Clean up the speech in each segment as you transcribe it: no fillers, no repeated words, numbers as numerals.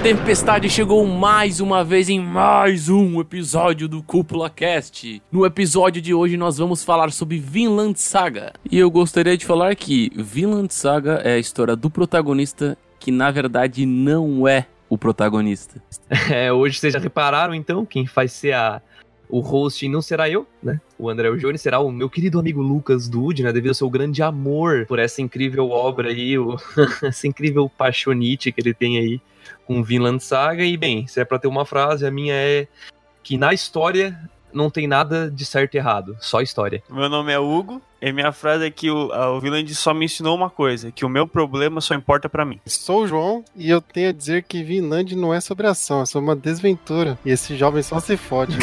tempestade chegou mais uma vez em mais um episódio do Cúpula Cast. No episódio de hoje nós vamos falar sobre Vinland Saga. E eu gostaria de falar que Vinland Saga é a história do protagonista que na verdade não é o protagonista. Hoje vocês já repararam então, quem vai ser o host não será eu, né? O André Jones será o meu querido amigo Lucas Dude, né? Devido ao seu grande amor por essa incrível obra aí, essa incrível paixonite que ele tem aí com Vinland Saga. E bem, se é pra ter uma frase, a minha é que na história não tem nada de certo e errado, só história. Meu nome é Hugo e minha frase é que o Vinland só me ensinou uma coisa, que o meu problema só importa pra mim. Sou o João e eu tenho a dizer que Vinland não é sobre ação, é sobre uma desventura. E esse jovem só se fode.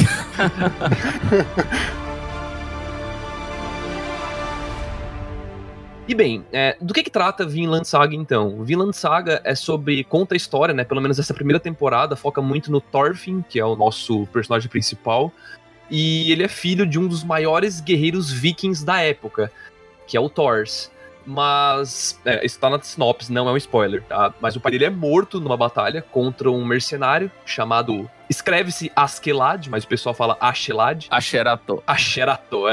E bem, do que trata Vinland Saga então? Vinland Saga conta a história, né? Pelo menos essa primeira temporada foca muito no Thorfinn, que é o nosso personagem principal. E ele é filho de um dos maiores guerreiros vikings da época, que é o Thors. Mas, isso tá na sinopse, não é um spoiler, tá? Mas o pai dele é morto numa batalha contra um mercenário chamado... Escreve-se Askeladd, mas o pessoal fala Ashelad. Asherato. Asherato,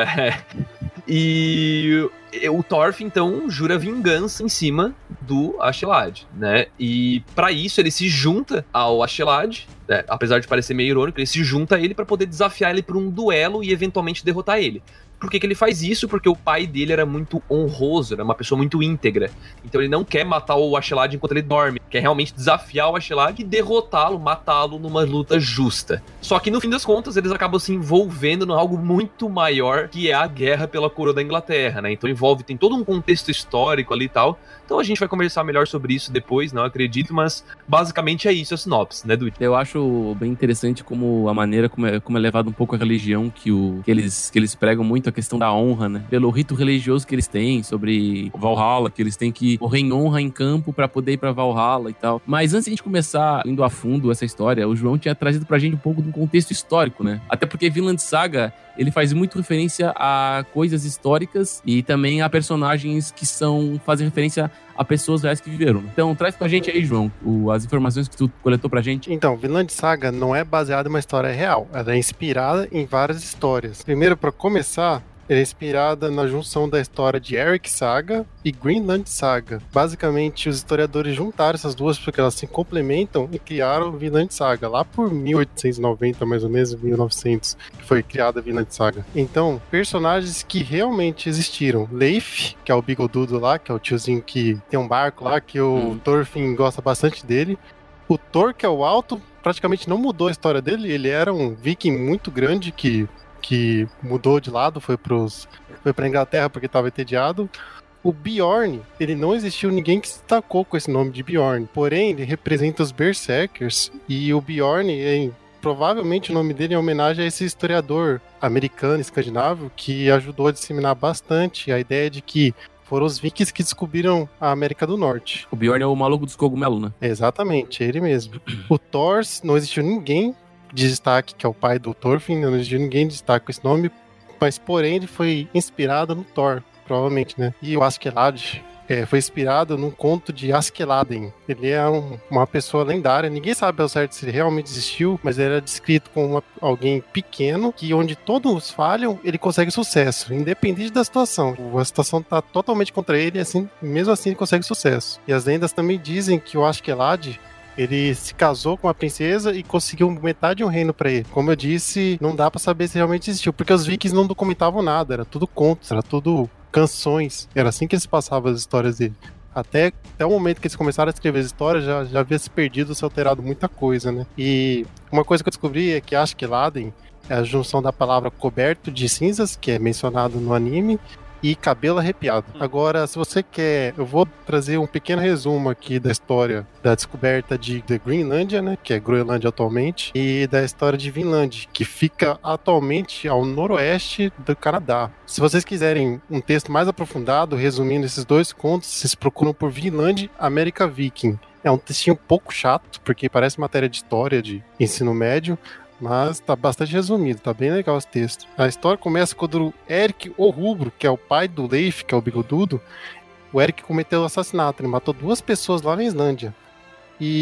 E o Thorfinn, então, jura vingança em cima do Ashelad, né? E pra isso ele se junta ao Ashelad, né? Apesar de parecer meio irônico, ele se junta a ele pra poder desafiar ele pra um duelo e eventualmente derrotar ele. Por que ele faz isso? Porque o pai dele era muito honroso, era uma pessoa muito íntegra. Então ele não quer matar o Ashelad enquanto ele dorme. Quer realmente desafiar o Ashelad e derrotá-lo, matá-lo numa luta justa. Só que no fim das contas eles acabam se envolvendo em algo muito maior, que é a guerra pela coroa da Inglaterra, né? Então tem todo um contexto histórico ali e tal. Então a gente vai conversar melhor sobre isso depois, não acredito, mas basicamente é isso a sinopse, né, Dude? Eu acho bem interessante como a maneira como é levado um pouco a religião que eles pregam muito a questão da honra, né? Pelo rito religioso que eles têm sobre Valhalla, que eles têm que morrer em honra em campo pra poder ir pra Valhalla e tal. Mas antes de a gente começar indo a fundo essa história, o João tinha trazido pra gente um pouco de um contexto histórico, né? Até porque Vinland Saga, ele faz muito referência a coisas históricas e também a personagens que fazem referência a pessoas reais que viveram. Então, traz pra gente aí, João, as informações que tu coletou pra gente. Então, Vinland Saga não é baseada em uma história real. Ela é inspirada em várias histórias. Primeiro, pra começar, ela é inspirada na junção da história de Erik Saga e Greenland Saga. Basicamente, os historiadores juntaram essas duas porque elas se complementam e criaram Vinland Saga, lá por 1890, mais ou menos, 1900, que foi criada a Vinland Saga. Então, personagens que realmente existiram. Leif, que é o bigodudo lá, que é o tiozinho que tem um barco lá, que o Thorfinn gosta bastante dele. O Thor, que é o alto, praticamente não mudou a história dele. Ele era um viking muito grande que mudou de lado, foi pra Inglaterra porque estava entediado. O Bjorn, ele não existiu ninguém que se destacou com esse nome de Bjorn, porém ele representa os Berserkers, e o Bjorn, provavelmente o nome dele é em homenagem a esse historiador americano, escandinavo, que ajudou a disseminar bastante a ideia de que foram os vikings que descobriram a América do Norte. O Bjorn é o maluco dos cogumelos, né? Exatamente, ele mesmo. O Thor, não existiu ninguém de destaque, que é o pai do Thorfinn, não existiu ninguém de destaque com esse nome, mas porém ele foi inspirado no Thor, provavelmente, né? E o Askeladd foi inspirado num conto de Askeladden. Ele é uma pessoa lendária, ninguém sabe ao certo se ele realmente existiu, mas ele era descrito como alguém pequeno, que onde todos falham, ele consegue sucesso, independente da situação. A situação tá totalmente contra ele, assim, mesmo assim ele consegue sucesso. E as lendas também dizem que o Askeladd, ele se casou com uma princesa e conseguiu metade de um reino pra ele. Como eu disse, não dá pra saber se realmente existiu, porque os vikings não documentavam nada, era tudo contos, era tudo canções. Era assim que eles passavam as histórias dele. Até o momento que eles começaram a escrever as histórias, já havia se perdido, se alterado muita coisa, né? E uma coisa que eu descobri é que Askeladd é a junção da palavra coberto de cinzas, que é mencionado no anime, e cabelo arrepiado. Agora, se você quer, eu vou trazer um pequeno resumo aqui da história da descoberta de Greenlândia, né, que é Groenlândia atualmente, e da história de Vinland, que fica atualmente ao noroeste do Canadá. Se vocês quiserem um texto mais aprofundado, resumindo esses dois contos, vocês procuram por Vinland América Viking. É um textinho um pouco chato, porque parece matéria de história de ensino médio, mas tá bastante resumido, tá bem legal esse texto. A história começa quando o Erik o Rubro, que é o pai do Leif, que é o bigodudo, o Erik cometeu o assassinato, ele matou 2 pessoas lá na Islândia. E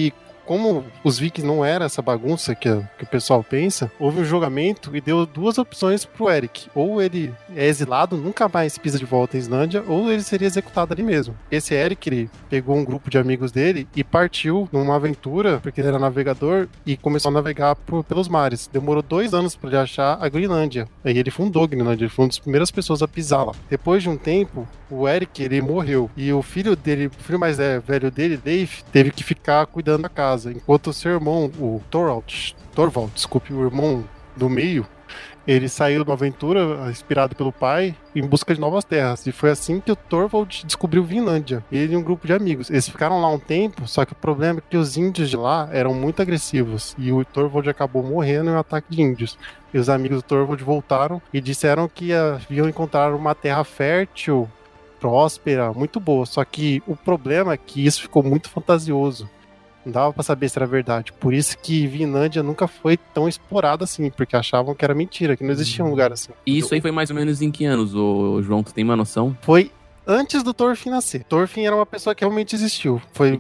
como os Vikings não era essa bagunça que o pessoal pensa, houve um julgamento e deu 2 opções pro Eric. Ou ele é exilado, nunca mais pisa de volta em Islândia, ou ele seria executado ali mesmo. Esse Eric, ele pegou um grupo de amigos dele e partiu numa aventura, porque ele era navegador, e começou a navegar pelos mares. Demorou 2 anos para ele achar a Groenlândia. Aí ele fundou a Groenlândia, ele foi uma das primeiras pessoas a pisar lá. Depois de um tempo, o Eric, ele morreu. E o filho dele, o filho mais velho dele, Leif, teve que ficar cuidando da casa. Enquanto o seu irmão, o Thorvald, o irmão do meio, ele saiu de uma aventura inspirado pelo pai em busca de novas terras. E foi assim que o Thorvald descobriu Vinlândia. Ele e um grupo de amigos. Eles ficaram lá um tempo, só que o problema é que os índios de lá eram muito agressivos. E o Thorvald acabou morrendo em um ataque de índios. E os amigos do Thorvald voltaram e disseram que haviam encontrado uma terra fértil, próspera, muito boa. Só que o problema é que isso ficou muito fantasioso. Não dava pra saber se era verdade. Por isso que Vinlândia nunca foi tão explorada assim, porque achavam que era mentira, que não existia um lugar assim. E isso aí foi mais ou menos em que anos, ô João? Tu tem uma noção? Foi antes do Thorfinn nascer. Thorfinn era uma pessoa que realmente existiu. Foi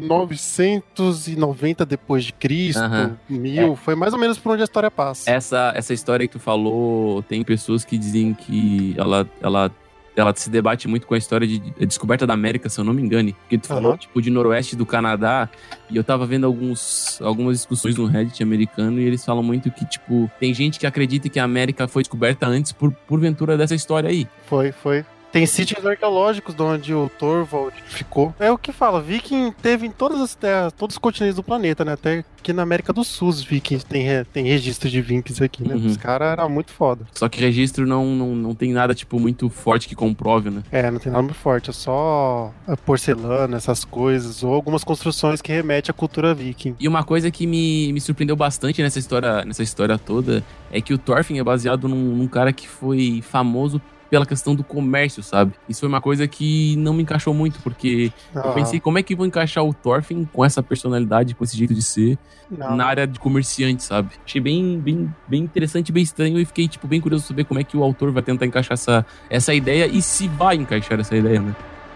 990 depois de Cristo, 1000, foi mais ou menos por onde a história passa. Essa história que tu falou, tem pessoas que dizem que ela se debate muito com a história de descoberta da América, se eu não me engane. Porque tu falou, tipo, de noroeste do Canadá, e eu tava vendo algumas discussões no Reddit americano, e eles falam muito que, tipo, tem gente que acredita que a América foi descoberta antes por ventura dessa história aí. Foi. Tem sítios arqueológicos de onde o Thorvald ficou. É o que fala, Viking teve em todas as terras, todos os continentes do planeta, né? Até que na América do Sul os Vikings tem registro de Vikings aqui, né? Os caras eram muito foda. Só que registro não tem nada, tipo, muito forte que comprove, né? Não tem nada muito forte. É só a porcelana, essas coisas, ou algumas construções que remetem à cultura viking. E uma coisa que me surpreendeu bastante nessa história toda é que o Thorfinn é baseado num cara que foi famoso pela questão do comércio, sabe? Isso foi uma coisa que não me encaixou muito, porque eu pensei, como é que vão encaixar o Thorfinn com essa personalidade, com esse jeito de ser, na área de comerciante, sabe? Achei bem interessante, bem estranho, e fiquei, tipo, bem curioso de saber como é que o autor vai tentar encaixar essa ideia, e se vai encaixar essa ideia, né?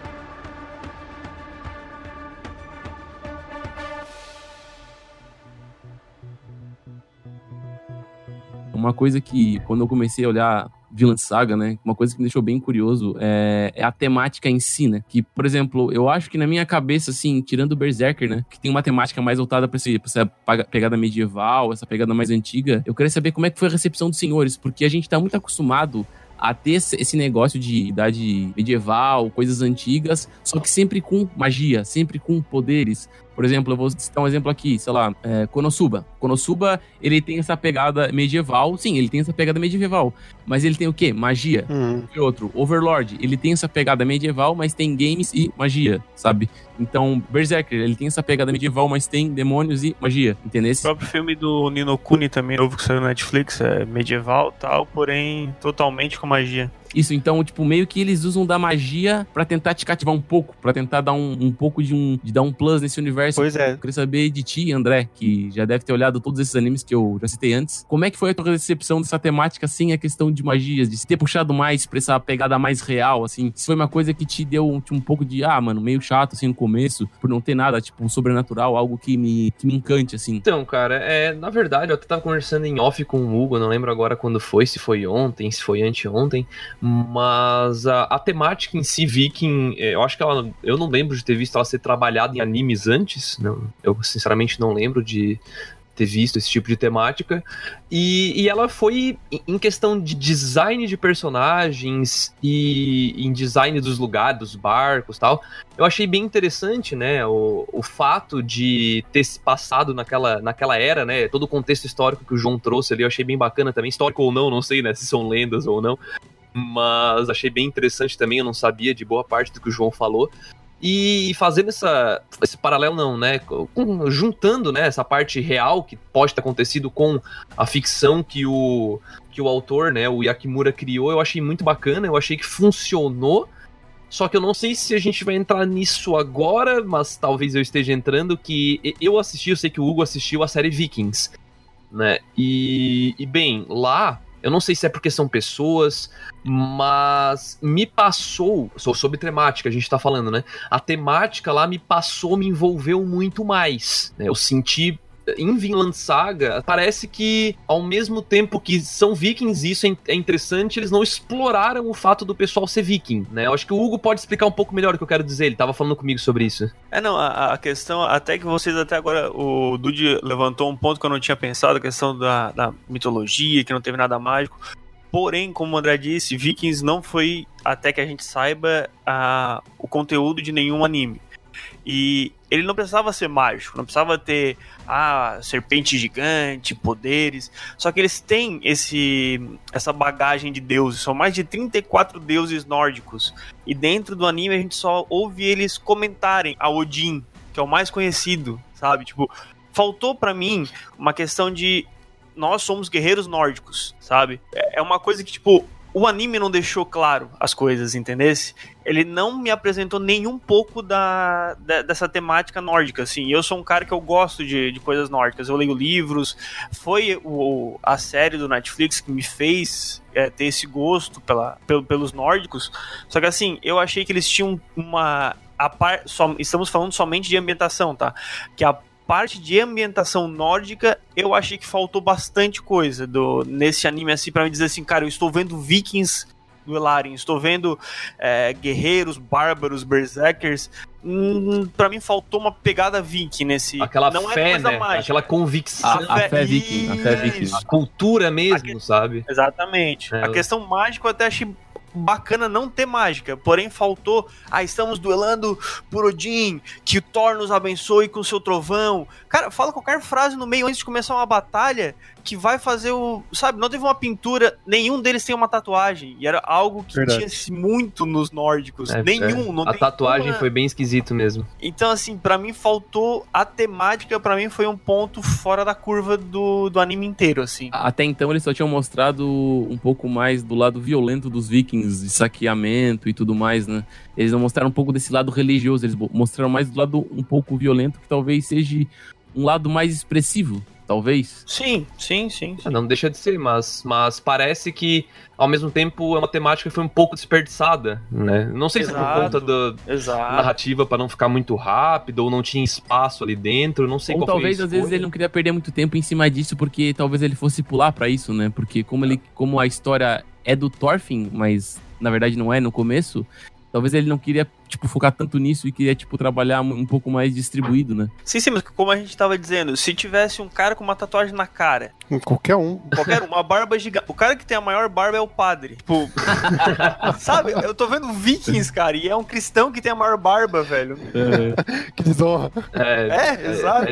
Uma coisa que, quando eu comecei a olhar Vinland Saga, né, uma coisa que me deixou bem curioso é a temática em si, né, que, por exemplo, eu acho que na minha cabeça, assim, tirando o Berserker, né, que tem uma temática mais voltada pra essa pegada medieval, essa pegada mais antiga, eu queria saber como é que foi a recepção dos senhores, porque a gente tá muito acostumado a ter esse negócio de idade medieval, coisas antigas, só que sempre com magia, sempre com poderes. Por exemplo, eu vou citar um exemplo aqui, sei lá, Konosuba. Konosuba, ele tem essa pegada medieval, sim, ele tem essa pegada medieval, mas ele tem o quê? Magia. E outro, Overlord, ele tem essa pegada medieval, mas tem games e magia, sabe? Então, Berserker, ele tem essa pegada medieval, mas tem demônios e magia, entendeu? O próprio filme do Ni no Kuni também, novo que saiu na Netflix, é medieval e tal, porém totalmente com magia. Isso, então, tipo, meio que eles usam da magia pra tentar te cativar um pouco, pra tentar dar um pouco de dar um plus nesse universo. Pois é. Eu queria saber de ti, André, que já deve ter olhado todos esses animes que eu já citei antes. Como é que foi a tua recepção dessa temática sem a questão de magias, de se ter puxado mais pra essa pegada mais real, assim? Se foi uma coisa que te deu um pouco de, mano, meio chato, assim, no começo, por não ter nada, tipo, sobrenatural, algo que me encante, assim. Então, cara, na verdade, eu até tava conversando em off com o Hugo, não lembro agora quando foi, se foi ontem, se foi anteontem, mas a temática em si, Viking, eu acho que eu não lembro de ter visto ela ser trabalhada em animes antes, não, eu sinceramente não lembro de ter visto esse tipo de temática, e ela foi em questão de design de personagens e em design dos lugares, dos barcos e tal, eu achei bem interessante, né, o fato de ter se passado naquela era, né, todo o contexto histórico que o João trouxe ali, eu achei bem bacana também, histórico ou não sei, né, se são lendas ou não, mas achei bem interessante também, eu não sabia de boa parte do que o João falou. E fazendo esse paralelo não, né, juntando, né, essa parte real que pode ter acontecido com a ficção que o autor, né, o Yakimura criou, eu achei muito bacana, eu achei que funcionou, só que eu não sei se a gente vai entrar nisso agora, mas talvez eu esteja entrando, que eu sei que o Hugo assistiu a série Vikings, né, e bem, lá Eu não sei se é porque são pessoas, mas me passou, sobre temática a gente tá falando, né? A temática lá me envolveu muito mais, né? Eu senti em Vinland Saga, parece que ao mesmo tempo que são vikings, isso é interessante, eles não exploraram o fato do pessoal ser viking, né? Eu acho que o Hugo pode explicar um pouco melhor o que eu quero dizer, ele tava falando comigo sobre isso. Não, a questão, até que vocês até agora, o Dude levantou um ponto que eu não tinha pensado, a questão da mitologia, que não teve nada mágico. Porém, como o André disse, Vikings não foi, até que a gente saiba, o conteúdo de nenhum anime. E ele não precisava ser mágico, não precisava ter serpente gigante, poderes. Só que eles têm essa bagagem de deuses. São mais de 34 deuses nórdicos. E dentro do anime a gente só ouve eles comentarem a Odin, que é o mais conhecido, sabe? Tipo, faltou pra mim uma questão de nós somos guerreiros nórdicos, sabe? É uma coisa que, tipo, o anime não deixou claro as coisas, entendesse? Ele não me apresentou nem um pouco dessa temática nórdica, assim. Eu sou um cara que eu gosto de coisas nórdicas. Eu leio livros. Foi a série do Netflix que me fez ter esse gosto pelos nórdicos. Só que, assim, eu achei que eles tinham estamos falando somente de ambientação, tá? Que a parte de ambientação nórdica, eu achei que faltou bastante coisa nesse anime, assim, pra me dizer assim, cara, eu estou vendo vikings do Elarion, estou vendo guerreiros, bárbaros, berserkers. Pra mim faltou uma pegada viking nesse... Aquela não fé, coisa né? mágica. Aquela convicção. A fé viking. A cultura mesmo, sabe? Exatamente. A questão mágica eu até achei bacana não ter mágica, porém faltou, estamos duelando por Odin, que o Thor nos abençoe com seu trovão. Cara, fala qualquer frase no meio antes de começar uma batalha que vai fazer sabe, não teve uma pintura, nenhum deles tem uma tatuagem, e era algo que tinha muito nos nórdicos, nenhum. Não a tem tatuagem foi bem esquisito mesmo. Então, assim, pra mim faltou a temática, pra mim foi um ponto fora da curva do anime inteiro, assim. Até então eles só tinham mostrado um pouco mais do lado violento dos vikings, de saqueamento e tudo mais, né? Eles não mostraram um pouco desse lado religioso, eles mostraram mais do lado um pouco violento, que talvez seja um lado mais expressivo, talvez. Sim. Não deixa de ser, mas parece que, ao mesmo tempo, é uma temática que foi um pouco desperdiçada, né? Não sei se é por conta da narrativa para não ficar muito rápido, ou não tinha espaço ali dentro, não sei ou qual foi a talvez, às vezes, ele não queria perder muito tempo em cima disso, porque talvez ele fosse pular pra isso, né? Porque como a história é do Thorfinn, mas na verdade não é no começo, talvez ele não queria, focar tanto nisso e queria, trabalhar um pouco mais distribuído, né? Sim, mas como a gente tava dizendo, se tivesse um cara com uma tatuagem na cara... Qualquer um, uma barba gigante. O cara que tem a maior barba é o padre. Tipo, sabe? Eu tô vendo Vikings, cara, e é um cristão que tem a maior barba, velho. Que desonra. Exato.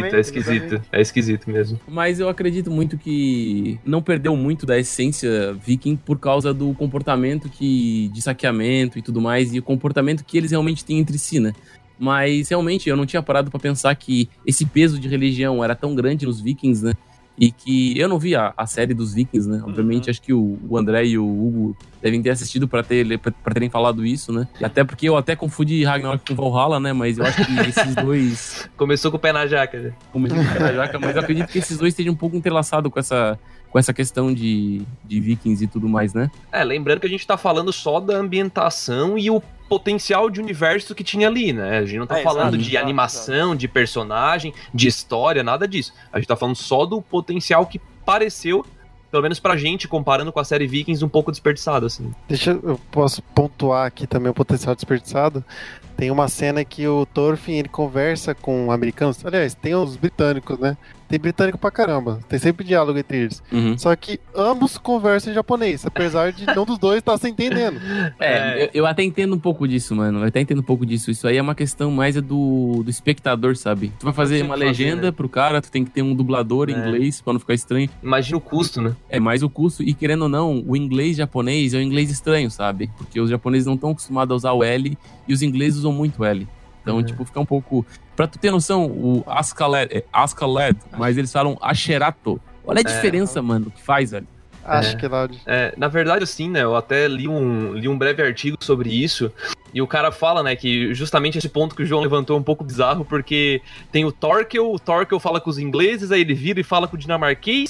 É esquisito mesmo. Mas eu acredito muito que não perdeu muito da essência viking por causa do comportamento de saqueamento e tudo mais, e o comportamento que eles realmente têm entre si, né? Mas realmente eu não tinha parado pra pensar que esse peso de religião era tão grande nos vikings, né? E que eu não vi a série dos vikings, né? Obviamente, acho que o André e o Hugo devem ter assistido pra terem falado isso, né? E até porque eu até confundi Ragnarok com Valhalla, né? Mas eu acho que esses dois... Começou com o pé na jaca, né? Começou com o pé na jaca, mas eu acredito que esses dois estejam um pouco entrelaçados com essa questão de vikings e tudo mais, né? Lembrando que a gente tá falando só da ambientação e o potencial de universo que tinha ali, né? A gente não tá falando de animação, de personagem, de história, nada disso. A gente tá falando só do potencial que pareceu, pelo menos pra gente, comparando com a série Vikings, um pouco desperdiçado, assim. Eu posso pontuar aqui também o potencial desperdiçado. Tem uma cena que o Thorfinn, ele conversa com americanos. Aliás, tem os britânicos, né? Tem britânico pra caramba. Tem sempre diálogo entre eles. Só que ambos conversam em japonês, apesar de nenhum dos dois estar se entendendo. Eu até entendo um pouco disso, mano. Eu até entendo um pouco disso. Isso aí é uma questão mais do espectador, sabe? Tu vai fazer uma legenda pro cara, tu tem que ter um dublador em inglês pra não ficar estranho. Imagina o custo, né? É mais o custo. E querendo ou não, o inglês japonês é um inglês estranho, sabe? Porque os japoneses não estão acostumados a usar o L e os ingleses usam muito o L. Então, fica um pouco... Pra tu ter noção, o Askeladd, mas eles falam Asherato. Olha a diferença, mano, que faz, velho. Askeladd. Na verdade, assim, né, eu até li um breve artigo sobre isso, e o cara fala, né, que justamente esse ponto que o João levantou é um pouco bizarro, porque tem o Thorkel fala com os ingleses, aí ele vira e fala com o dinamarquês,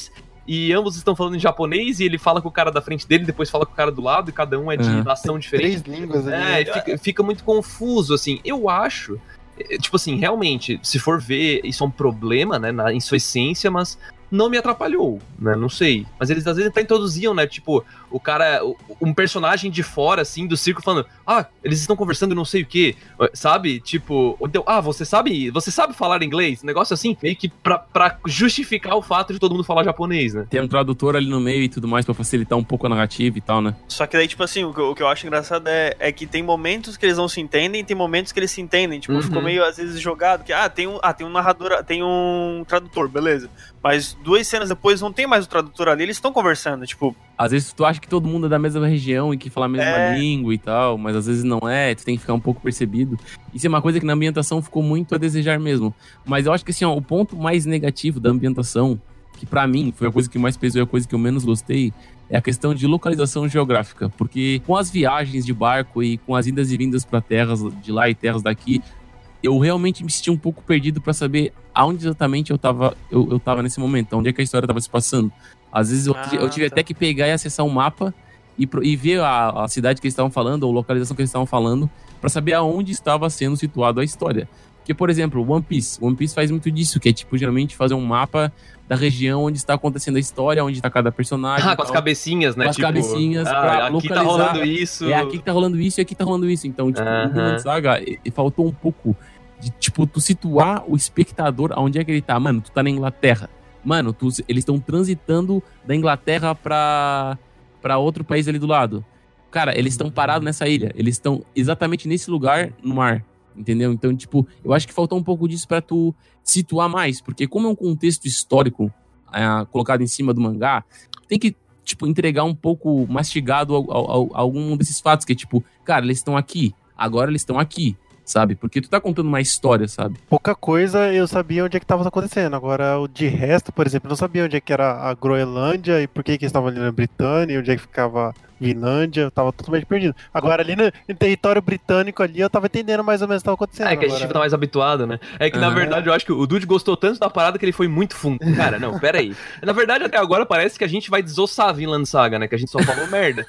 e ambos estão falando em japonês, e ele fala com o cara da frente dele, depois fala com o cara do lado, e cada um é de nação diferente. 3 línguas ali. Fica muito confuso, assim. Eu acho, tipo assim, realmente, se for ver, isso é um problema, né, em sua essência, mas não me atrapalhou, né, não sei. Mas eles às vezes até introduziam, né, tipo, o cara, um personagem de fora, assim, do circo falando, eles estão conversando não sei o que, sabe? Tipo, então, você sabe falar inglês? Um negócio assim, meio que pra justificar o fato de todo mundo falar japonês, né? Tem um tradutor ali no meio e tudo mais pra facilitar um pouco a narrativa e tal, né? Só que daí, tipo assim, o que eu acho engraçado é que tem momentos que eles não se entendem e tem momentos que eles se entendem. Tipo, ficou meio, às vezes, jogado, que, tem um narrador, tem um tradutor, beleza. Mas 2 cenas depois não tem mais o tradutor ali, eles estão conversando, tipo... Às vezes tu acha que todo mundo é da mesma região e que fala a mesma língua e tal, mas às vezes não é, tu tem que ficar um pouco percebido. Isso é uma coisa que na ambientação ficou muito a desejar mesmo. Mas eu acho que assim, o ponto mais negativo da ambientação, que pra mim foi a coisa que mais pesou e a coisa que eu menos gostei, é a questão de localização geográfica. Porque com as viagens de barco e com as idas e vindas pra terras de lá e terras daqui, eu realmente me senti um pouco perdido pra saber aonde exatamente eu tava nesse momento, onde é que a história tava se passando. Às vezes eu tive até que pegar e acessar um mapa e ver a cidade que eles estavam falando, ou a localização que eles estavam falando, pra saber aonde estava sendo situado a história. Porque, por exemplo, One Piece faz muito disso, que é tipo, geralmente fazer um mapa da região onde está acontecendo a história, onde está cada personagem. Com as cabecinhas, né? Com as cabecinhas, pra aqui localizar. Tá rolando isso. Aqui que tá rolando isso e aqui tá rolando isso. Então, tipo, no Vinland Saga, faltou um pouco de, tipo, tu situar o espectador aonde é que ele tá. Mano, tu tá na Inglaterra. Mano, eles estão transitando da Inglaterra pra outro país ali do lado. Cara, eles estão parados nessa ilha. Eles estão exatamente nesse lugar no mar. Entendeu? Então, tipo, eu acho que faltou um pouco disso pra tu situar mais. Porque como é um contexto histórico colocado em cima do mangá, tem que, tipo, entregar um pouco mastigado algum desses fatos. Que é tipo, cara, eles estão aqui. Agora eles estão aqui. Sabe? Porque tu tá contando uma história, sabe? Pouca coisa eu sabia onde é que tava acontecendo. Agora, o de resto, por exemplo, eu não sabia onde é que era a Groenlândia e por que eles estavam ali na Britânia, e onde é que ficava Vinlândia, eu tava totalmente perdido. Agora, ali no território britânico ali, eu tava entendendo mais ou menos o que tava acontecendo. É que a gente tá mais habituado, né? É que, na verdade, eu acho que o Dude gostou tanto da parada que ele foi muito fundo. Cara, não, pera aí. Na verdade, até agora parece que a gente vai desossar a Vinland Saga, né? Que a gente só falou merda.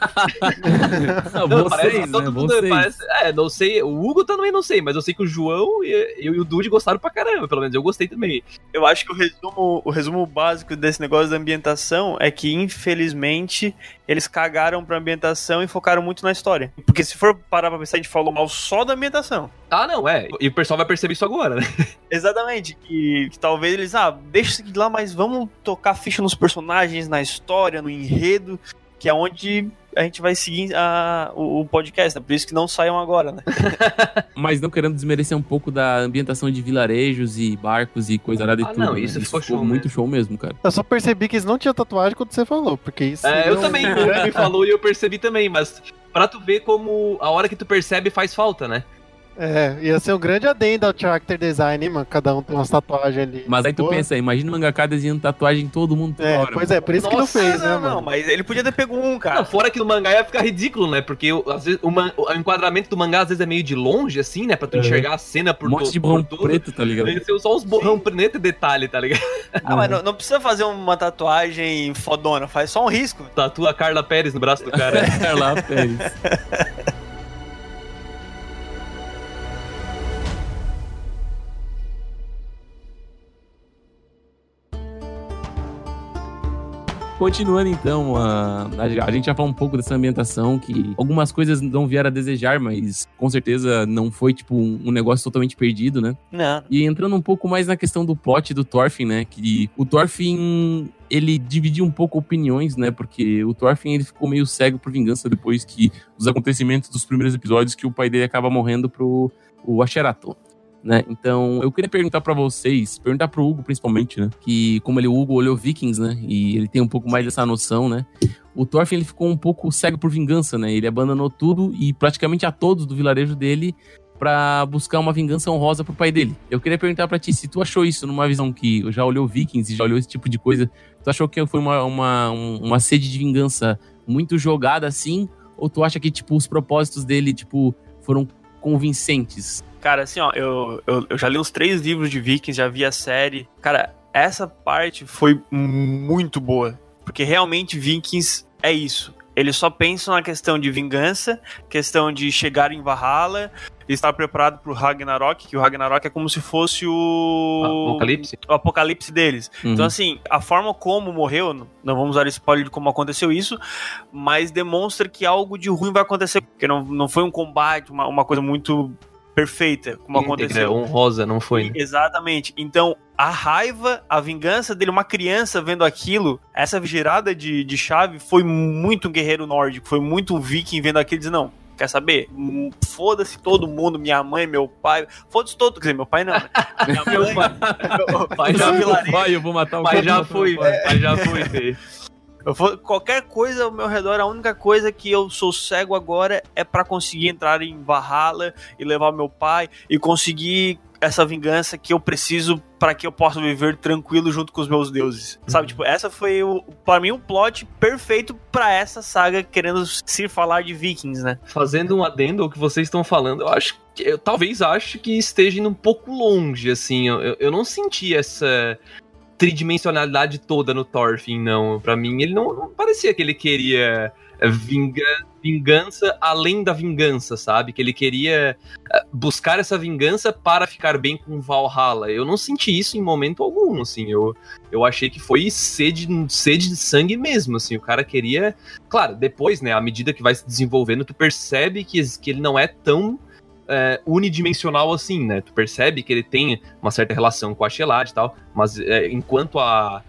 Não, vocês, né? Vocês. Não sei. O Hugo também não sei, mas eu sei que o João e o Dude gostaram pra caramba, pelo menos eu gostei também. Eu acho que o resumo básico desse negócio da ambientação é que, infelizmente, eles cagaram pra ambientação e focaram muito na história. Porque se for parar pra pensar, a gente falou mal só da ambientação. Não, e o pessoal vai perceber isso agora, né? Exatamente. Que talvez eles, deixa isso aqui de lá, mas vamos tocar ficha nos personagens, na história, no enredo, que é onde a gente vai seguir o podcast, né? Por isso que não saiam agora, né? Mas não querendo desmerecer um pouco da ambientação de vilarejos e barcos e coisa nada e tudo. Não, isso ficou muito show mesmo, cara. Eu só percebi que eles não tinham tatuagem quando você falou, porque isso... eu também, o Rami falou e eu percebi também, mas pra tu ver como a hora que tu percebe faz falta, né? Ia ser um grande adendo ao character design, hein, mano? Cada um tem umas tatuagens ali. Mas aí tu pensa, imagina o mangaka desenhando tatuagem em todo mundo toda hora. Pois é, por isso que não fez, né, mano? Não, mas ele podia ter pego um, cara. Não, fora que no mangá ia ficar ridículo, né? Porque às vezes, o enquadramento do mangá às vezes é meio de longe, assim, né? Pra tu enxergar a cena por todo. Um monte de borrão preto, tá ligado? Ia ser só os borrão preto e detalhe, tá ligado? Mas não precisa fazer uma tatuagem fodona, faz só um risco. Tatua a Carla Pérez no braço do cara. Carla Pérez. Continuando então, a gente já falou um pouco dessa ambientação, que algumas coisas não vieram a desejar, mas com certeza não foi tipo um negócio totalmente perdido, né? Não. E entrando um pouco mais na questão do plot do Thorfinn, né? Que o Thorfinn, ele dividiu um pouco opiniões, né? Porque o Thorfinn, ele ficou meio cego por vingança depois que os acontecimentos dos primeiros episódios, que o pai dele acaba morrendo pro Asheraton. Né? Então, eu queria perguntar pra vocês, perguntar pro Hugo principalmente, né? Que como o Hugo olhou Vikings, né? E ele tem um pouco mais dessa noção, né? O Thorfinn, ele ficou um pouco cego por vingança, né? Ele abandonou tudo e praticamente a todos do vilarejo dele pra buscar uma vingança honrosa pro pai dele. Eu queria perguntar pra ti, se tu achou isso numa visão que já olhou Vikings e já olhou esse tipo de coisa, tu achou que foi uma sede de vingança muito jogada assim? Ou tu acha que, tipo, os propósitos dele, tipo, foram convincentes? Cara, assim, ó, eu já li uns 3 livros de Vikings, já vi a série. Cara, essa parte foi muito boa. Porque realmente Vikings é isso. Eles só pensam na questão de vingança, questão de chegar em Valhalla, estar preparado pro Ragnarok, que o Ragnarok é como se fosse o apocalipse deles. Então, assim, a forma como morreu, não vamos dar spoiler de como aconteceu isso, mas demonstra que algo de ruim vai acontecer, porque não foi um combate, uma coisa muito perfeita, como aconteceu. Honrosa, não foi, né? Exatamente. Então, a raiva, a vingança dele, uma criança vendo aquilo, essa girada de chave foi muito um guerreiro nórdico, foi muito um viking vendo aquilo e dizer, não, quer saber? Foda-se todo mundo, minha mãe, meu pai, foda-se todo, quer dizer, meu pai não, né? Minha mãe, meu pai já eu vou matar o pai já foi, pai já foi. Qualquer coisa ao meu redor, a única coisa que eu sou cego agora é pra conseguir entrar em Valhalla e levar meu pai e conseguir essa vingança que eu preciso para que eu possa viver tranquilo junto com os meus deuses. Sabe, tipo, essa foi para mim um plot perfeito para essa saga querendo se falar de Vikings, né? Fazendo um adendo ao que vocês estão falando, eu talvez acho que esteja indo um pouco longe, assim, eu não senti essa tridimensionalidade toda no Thorfinn, não. Pra mim, ele não parecia que ele queria vingança além da vingança, sabe? Que ele queria buscar essa vingança para ficar bem com Valhalla. Eu não senti isso em momento algum, assim. Eu achei que foi sede de sangue mesmo, assim. O cara queria... Claro, depois, né, à medida que vai se desenvolvendo, tu percebe que ele não é tão unidimensional assim, né? Tu percebe que ele tem uma certa relação com a Sheilad e tal, mas enquanto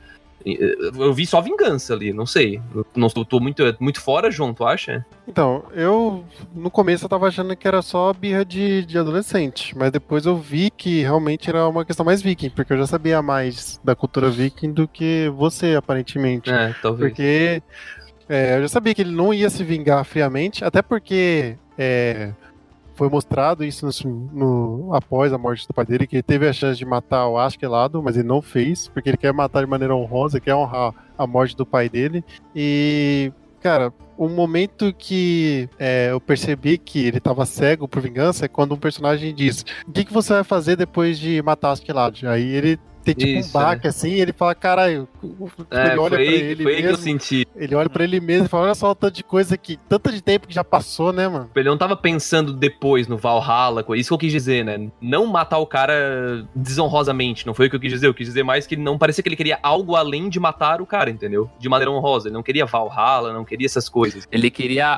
eu vi só vingança ali, não sei. Eu não tô muito fora, João, tu acha? Então, no começo eu tava achando que era só birra de adolescente, mas depois eu vi que realmente era uma questão mais viking, porque eu já sabia mais da cultura viking do que você, aparentemente. Talvez. Porque eu já sabia que ele não ia se vingar friamente, até porque foi mostrado isso após a morte do pai dele, que ele teve a chance de matar o Askeladd, mas ele não fez, porque ele quer matar de maneira honrosa, quer honrar a morte do pai dele. E, cara, o momento que eu percebi que ele tava cego por vingança é quando um personagem diz: o que você vai fazer depois de matar Askeladd? Aí ele tem tipo um baque assim, e ele fala, caralho, ele olha pra ele mesmo, que eu senti. Ele olha pra ele mesmo e fala, olha só o tanto de coisa tanto de tempo que já passou, né, mano? Ele não tava pensando depois no Valhalla, isso que eu quis dizer, né? Não matar o cara desonrosamente, não foi o que eu quis dizer. Eu quis dizer mais que não parecia que ele queria algo além de matar o cara, entendeu? De maneira honrosa. Ele não queria Valhalla, não queria essas coisas. Ele queria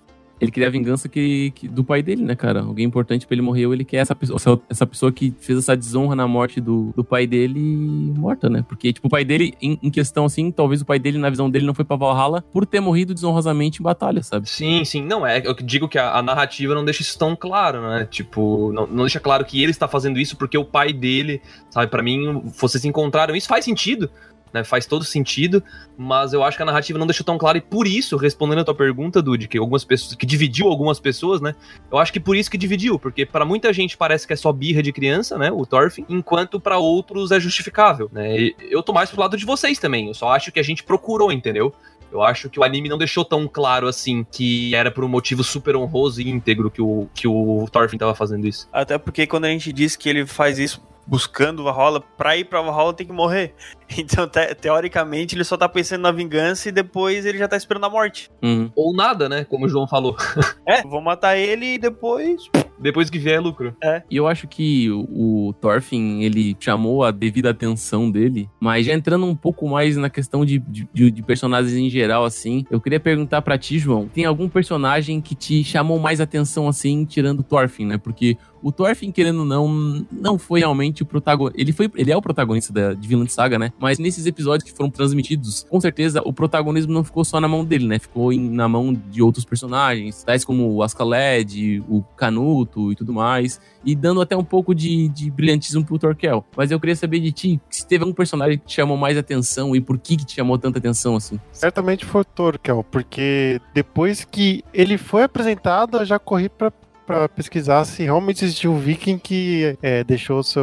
a vingança do pai dele, né, cara? Alguém importante pra ele morreu, ele quer essa pessoa que fez essa desonra na morte do pai dele morta, né? Porque, tipo, o pai dele, em questão, assim, talvez o pai dele, na visão dele, não foi pra Valhalla por ter morrido desonrosamente em batalha, sabe? Sim. Não, eu digo que a narrativa não deixa isso tão claro, né? Tipo, não deixa claro que ele está fazendo isso porque o pai dele, sabe? Pra mim, vocês se encontraram, isso faz sentido, né, faz todo sentido, mas eu acho que a narrativa não deixou tão claro, e por isso, respondendo a tua pergunta, Dude, que dividiu algumas pessoas, né, eu acho que por isso que dividiu, porque pra muita gente parece que é só birra de criança, né, o Thorfinn, enquanto pra outros é justificável, né, e eu tô mais pro lado de vocês também, eu só acho que a gente procurou, entendeu? Eu acho que o anime não deixou tão claro assim que era por um motivo super honroso e íntegro que o Thorfinn tava fazendo isso. Até porque quando a gente diz que ele faz isso buscando Valhalla, pra ir pra Valhalla tem que morrer. Então, teoricamente, ele só tá pensando na vingança e depois ele já tá esperando a morte. Ou nada, né? Como o João falou. Vou matar ele e depois... Depois que vier é lucro. E eu acho que o Thorfinn, ele chamou a devida atenção dele, mas já entrando um pouco mais na questão de personagens em geral, assim, eu queria perguntar pra ti, João, tem algum personagem que te chamou mais atenção, assim, tirando o Thorfinn, né? Porque o Thorfinn, querendo ou não foi realmente o protagonista. Ele é o protagonista de Vinland Saga, né? Mas nesses episódios que foram transmitidos, com certeza o protagonismo não ficou só na mão dele, né? Ficou na mão de outros personagens, tais como o Askeladd, o Canuto e tudo mais, e dando até um pouco de brilhantismo pro Thorkel. Mas eu queria saber de ti, se teve algum personagem que te chamou mais atenção e por que te chamou tanta atenção, assim? Certamente foi o Thorkel, porque depois que ele foi apresentado, eu já corri pra pesquisar se realmente existiu um viking que deixou seu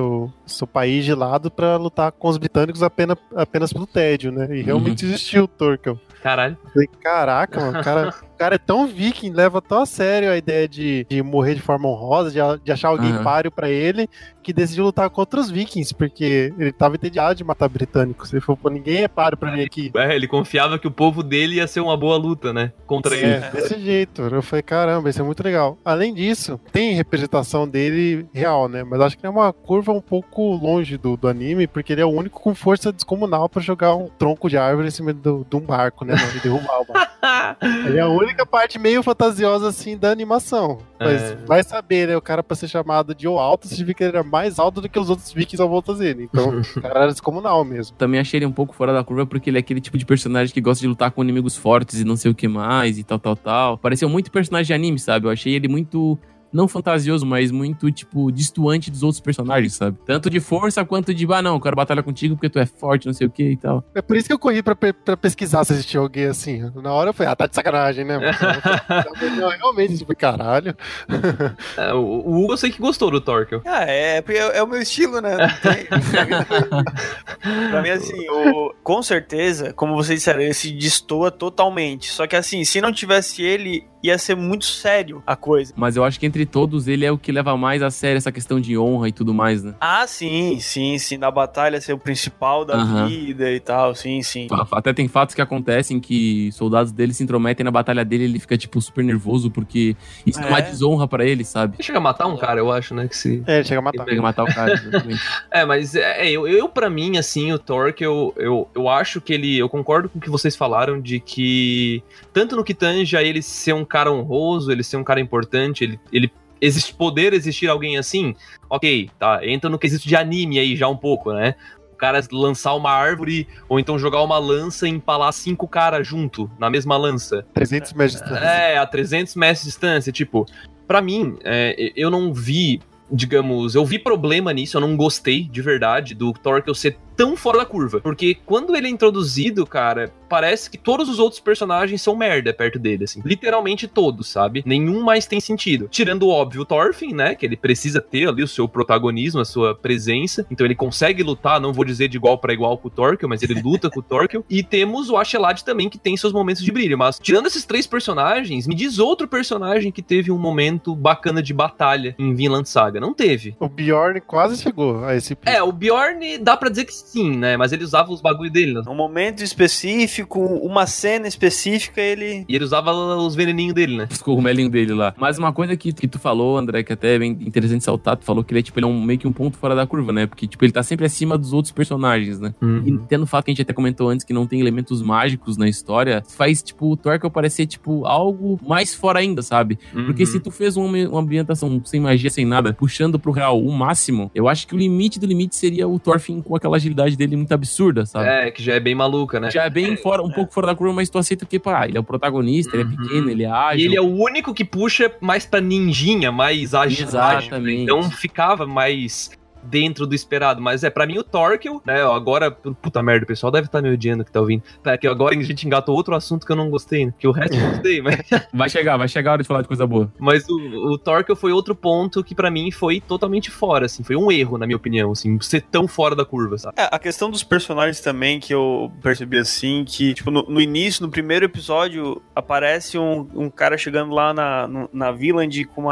seu país de lado pra lutar com os britânicos apenas pelo tédio, né? E realmente existiu o Torkel. Caralho. Falei, caraca, mano, o cara é tão viking, leva tão a sério a ideia de morrer de forma honrosa, de achar alguém páreo pra ele, que decidiu lutar contra os vikings, porque ele tava entediado de matar britânicos. Ele falou, pô, ninguém é páreo pra mim aqui. Ele confiava que o povo dele ia ser uma boa luta, né? Contra ele. Desse jeito. Eu falei, caramba, isso é muito legal. Além disso, tem representação dele real, né? Mas acho que é uma curva um pouco longe do anime, porque ele é o único com força descomunal pra jogar um tronco de árvore em cima de um barco, né? E derrubar o barco. Ele é a única parte meio fantasiosa, assim, da animação. Mas vai saber, né? O cara, pra ser chamado de O Alto, significa que ele era mais alto do que os outros vikings ao volta dele. Então, o cara era descomunal mesmo. Também achei ele um pouco fora da curva, porque ele é aquele tipo de personagem que gosta de lutar com inimigos fortes e não sei o que mais e tal. Pareceu muito personagem de anime, sabe? Eu achei ele muito... não fantasioso, mas muito, tipo, distoante dos outros personagens, sabe? Tanto de força quanto de, não, eu quero batalhar contigo porque tu é forte, não sei o que e tal. É por isso que eu corri pra pesquisar se existia alguém assim. Na hora eu falei, tá de sacanagem, né? Não, realmente, tipo, caralho. O Hugo eu sei que gostou do Torkel. É o meu estilo, né? Pra mim, assim, com certeza, como vocês disseram, ele se destoa totalmente. Só que, assim, se não tivesse ele, ia ser muito sério a coisa. Mas eu acho que entre todos ele é o que leva mais a sério essa questão de honra e tudo mais, né? Ah, sim. Na batalha ser o principal da vida e tal, sim. Até tem fatos que acontecem que soldados dele se intrometem na batalha dele e ele fica, tipo, super nervoso porque isso é uma desonra pra ele, sabe? Ele chega a matar um cara, eu acho, né? Ele chega a matar. Ele chega a matar o cara, exatamente. Mas eu pra mim, assim, o Torkel, eu acho que ele... Eu concordo com o que vocês falaram de que, tanto no que tange a ele ser um cara honroso, ele ser um cara importante, ele poder existir alguém assim, ok, tá, entra no quesito de anime aí já um pouco, né? O cara lançar uma árvore, ou então jogar uma lança e empalar 5 caras junto, na mesma lança. 300 metros de distância. A 300 metros de distância, tipo, pra mim, eu não vi, digamos, eu vi problema nisso, eu não gostei, de verdade, do Torkel ser tão fora da curva. Porque quando ele é introduzido, cara, parece que todos os outros personagens são merda perto dele, assim. Literalmente todos, sabe? Nenhum mais tem sentido. Tirando o óbvio Thorfinn, né? Que ele precisa ter ali o seu protagonismo, a sua presença. Então ele consegue lutar, não vou dizer de igual pra igual com o Torkel, mas ele luta com o Torkel. E temos o Ashelad também, que tem seus momentos de brilho. Mas tirando esses 3 personagens, me diz outro personagem que teve um momento bacana de batalha em Vinland Saga. Não teve. O Bjorn quase chegou a esse pico. O Bjorn dá pra dizer que sim, né? Mas ele usava os bagulho dele, né? Um momento específico, uma cena específica, ele... E ele usava os veneninhos dele, né? Os cogumelinhos dele lá. Mas uma coisa que tu falou, André, que até é bem interessante saltar, tu falou que ele é meio que um ponto fora da curva, né? Porque, tipo, ele tá sempre acima dos outros personagens, né? E tendo o fato que a gente até comentou antes que não tem elementos mágicos na história, faz, tipo, o Torkel parecer, tipo, algo mais fora ainda, sabe? Porque se tu fez uma ambientação sem magia, sem nada, puxando pro real o máximo, eu acho que o limite do limite seria o Thorfinn com aquela agilidade dele muito absurda, sabe? Que já é bem maluca, né? Já é bem um pouco fora da curva, mas tu aceita que, ele é o protagonista, ele é pequeno, ele é ágil. E ele é o único que puxa mais pra ninjinha, mais ágil. Exatamente. Então ficava mais dentro do esperado, mas pra mim o Torkel, né, agora, puta merda, o pessoal deve estar me odiando que tá ouvindo, que agora a gente engatou outro assunto que eu não gostei, né, que o resto eu gostei, mas... Vai chegar a hora de falar de coisa boa. Mas o Torkel foi outro ponto que pra mim foi totalmente fora, assim, foi um erro, na minha opinião, assim, ser tão fora da curva, sabe? A questão dos personagens também, que eu percebi assim, que, tipo, no início, no primeiro episódio, aparece um cara chegando lá na Vinland com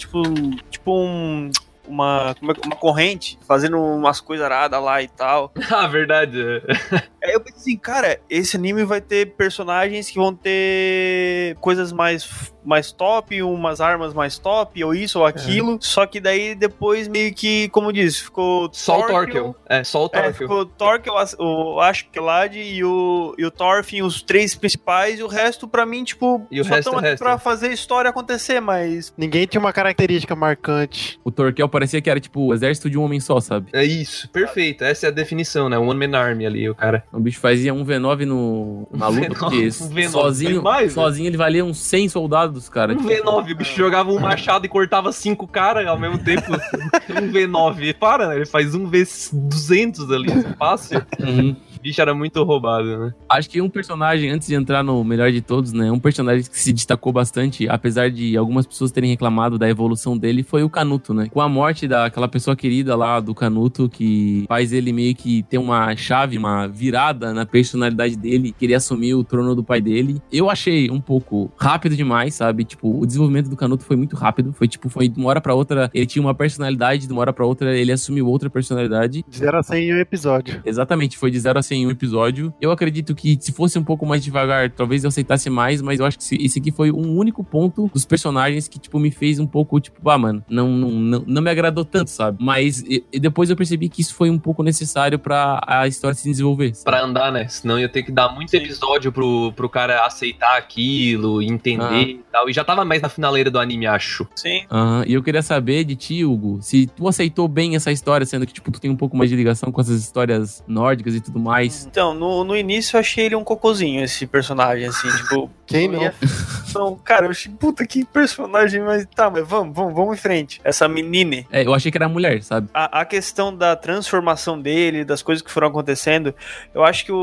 uma corrente, fazendo umas coisas aradas lá e tal. Verdade. Aí eu pensei assim, cara, esse anime vai ter personagens que vão ter coisas mais top, umas armas mais top, ou isso ou aquilo. Só que daí depois meio que, como disse, ficou só o Torkel. Só o Torkel. Ficou o Torkel, o Ashelad e o Thorfinn, os 3 principais, e o resto pra mim, tipo, e só estão aqui pra fazer a história acontecer, mas... Ninguém tinha uma característica marcante. O Torkel parecia que era, tipo, o exército de um homem só, sabe? É isso, perfeito. Essa é a definição, né? One Man Army ali, o cara. O bicho fazia um V9 na luta, porque sozinho ele valia uns 100 soldados, cara. Um V9, o bicho jogava um machado e cortava 5 caras ao mesmo tempo. Um V9. Para, né? Ele faz um V200 ali, fácil. bicho era muito roubado, né? Acho que um personagem, antes de entrar no melhor de todos, né? Um personagem que se destacou bastante, apesar de algumas pessoas terem reclamado da evolução dele, foi o Canuto, né? Com a morte daquela pessoa querida lá do Canuto, que faz ele meio que ter uma chave, uma virada na personalidade dele, querer assumir o trono do pai dele. Eu achei um pouco rápido demais, sabe? Tipo, o desenvolvimento do Canuto foi muito rápido. Foi de uma hora pra outra, ele tinha uma personalidade, de uma hora pra outra, ele assumiu outra personalidade. De 0 a 100 em um episódio. Exatamente, foi de 0 a 100 em um episódio. Eu acredito que se fosse um pouco mais devagar, talvez eu aceitasse mais, mas eu acho que esse aqui foi um único ponto dos personagens que, tipo, me fez um pouco, tipo, mano, não me agradou tanto, sabe? Mas e depois eu percebi que isso foi um pouco necessário pra a história se desenvolver. Sabe? Pra andar, né? Senão ia ter que dar muito episódio pro cara aceitar aquilo, entender e tal. E já tava mais na finaleira do anime, acho. Sim. E eu queria saber de ti, Hugo, se tu aceitou bem essa história, sendo que, tipo, tu tem um pouco mais de ligação com essas histórias nórdicas e tudo mais. Então, no início eu achei ele um cocôzinho, esse personagem, assim, tipo... Quem não? Então, cara, eu achei, puta, que personagem, mas tá, mas vamos em frente. Essa menina. Eu achei que era mulher, sabe? A questão da transformação dele, das coisas que foram acontecendo, eu acho que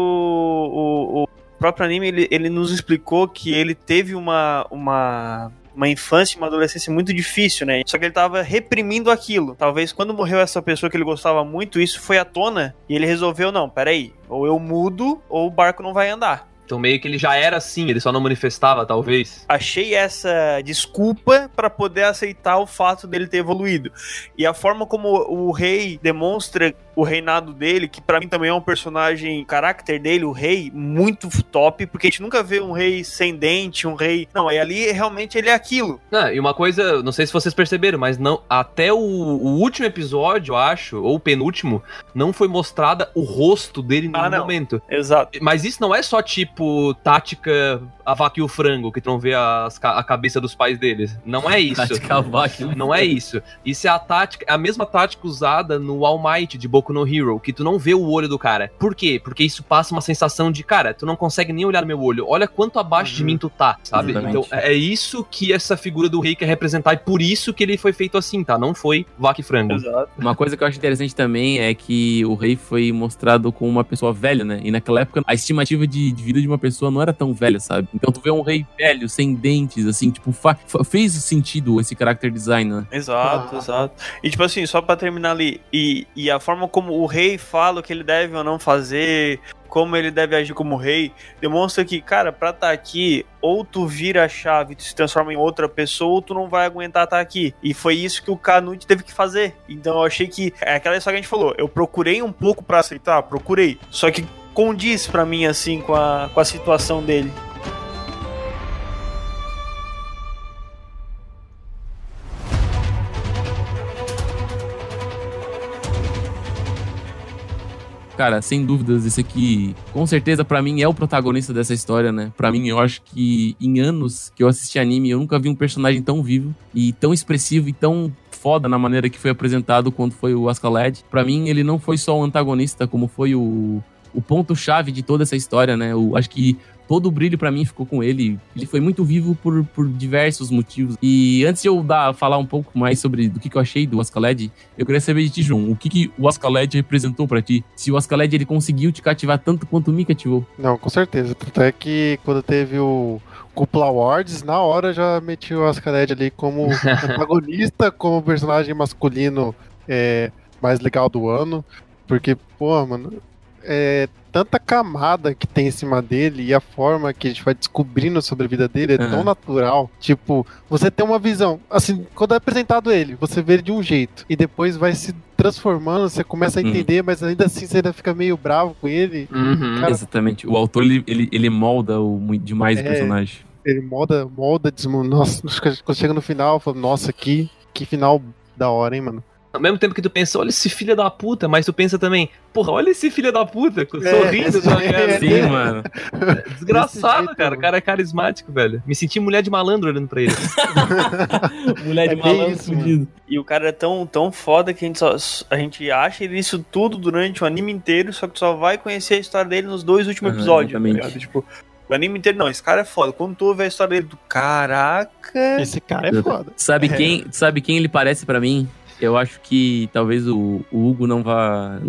o próprio anime, ele nos explicou que ele teve uma infância e uma adolescência muito difícil, né? Só que ele tava reprimindo aquilo. Talvez quando morreu essa pessoa que ele gostava muito, isso foi à tona e ele resolveu, não, peraí, ou eu mudo ou o barco não vai andar. Então meio que ele já era assim, ele só não manifestava, talvez. Achei essa desculpa pra poder aceitar o fato dele ter evoluído. E a forma como o rei demonstra o reinado dele, que pra mim também é um personagem, o caráter dele, o rei, muito top, porque a gente nunca vê um rei sem dente, um rei... Não, aí ali realmente ele é aquilo. E uma coisa, não sei se vocês perceberam, mas não, até o último episódio, eu acho, ou o penúltimo, não foi mostrada o rosto dele no momento. Exato. Mas isso não é só tipo tática a vaca e o frango, que tu não vê a cabeça dos pais deles. Não é isso. Tática a vaca. Não é isso. Isso é a mesma tática usada no All Might de Boku no Hero, que tu não vê o olho do cara. Por quê? Porque isso passa uma sensação de, cara, tu não consegue nem olhar no meu olho. Olha quanto abaixo de mim tu tá, sabe? Exatamente. Então é isso que essa figura do rei quer representar e por isso que ele foi feito assim, tá? Não foi vaca e frango. Exato. Uma coisa que eu acho interessante também é que o rei foi mostrado como uma pessoa velha, né? E naquela época a estimativa de vida de uma pessoa não era tão velha, sabe? Então tu vê um rei velho, sem dentes, assim, tipo, fez sentido esse character design, né? Exato. E tipo assim, só pra terminar ali, e a forma como o rei fala o que ele deve ou não fazer, como ele deve agir como rei, demonstra que, cara, pra estar aqui, ou tu vira a chave e tu se transforma em outra pessoa, ou tu não vai aguentar estar aqui. E foi isso que o Canute teve que fazer. Então eu achei que, é aquela história que a gente falou, eu procurei um pouco pra aceitar, procurei, só que condiz pra mim, assim, com a situação dele. Cara, sem dúvidas, esse aqui, com certeza, pra mim, é o protagonista dessa história, né? Pra mim, eu acho que em anos que eu assisti anime, eu nunca vi um personagem tão vivo e tão expressivo e tão foda na maneira que foi apresentado quanto foi o Askeladd. Pra mim, ele não foi só o antagonista, como foi o ponto-chave de toda essa história, né? Acho que todo o brilho pra mim ficou com ele. Ele foi muito vivo por diversos motivos. E antes de eu falar um pouco mais sobre do que eu achei do Askeladd, eu queria saber de ti, João, o que o Askeladd representou pra ti? Se o Askeladd, ele conseguiu te cativar tanto quanto me cativou. Não, com certeza. Tanto é que quando teve o Cúpula Awards, na hora já meti o Askeladd ali como antagonista, como personagem masculino mais legal do ano. Porque, pô, mano, tanta camada que tem em cima dele e a forma que a gente vai descobrindo sobre a vida dele é tão natural. Tipo, você tem uma visão, assim, quando é apresentado ele, você vê ele de um jeito e depois vai se transformando, você começa a entender, mas ainda assim você ainda fica meio bravo com ele. Cara, exatamente. O autor, ele molda demais o personagem. Ele molda, nossa, quando chega no final, eu falo, nossa, que final da hora, hein, mano. Ao mesmo tempo que tu pensa, olha esse filho da puta, mas tu pensa também, porra, olha esse filho da puta, sorrindo, tá ligado? Sim, mano. Desgraçado, jeito, cara. O cara é carismático, velho. Me senti mulher de malandro olhando pra ele. Mulher de malandro fudido. E o cara é tão foda que a gente acha isso tudo durante o anime inteiro, só que tu só vai conhecer a história dele nos 2 últimos episódios. Exatamente. Tipo, o anime inteiro, não, esse cara é foda. Quando tu ouve a história dele, caraca... Esse cara é foda. Sabe quem ele parece pra mim? Eu acho que talvez o Hugo não vá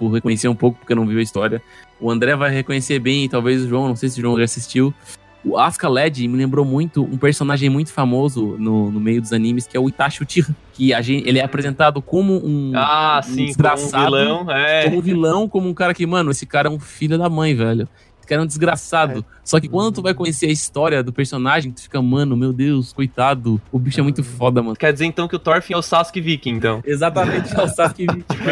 tipo, reconhecer um pouco porque não viu a história. O André vai reconhecer bem, e talvez o João, não sei se o João já assistiu. O Askeladd me lembrou muito um personagem muito famoso no meio dos animes, que é o Itachi Uchiha. Que ele é apresentado como um desgraçado, como um vilão, como um cara que, mano, esse cara é um filho da mãe, velho. Esse cara é um desgraçado. Só que quando tu vai conhecer a história do personagem, tu fica, mano, meu Deus, coitado. O bicho é muito foda, mano. Quer dizer, então, que o Thorfinn é o Sasuke Viking, então. Exatamente, é o Sasuke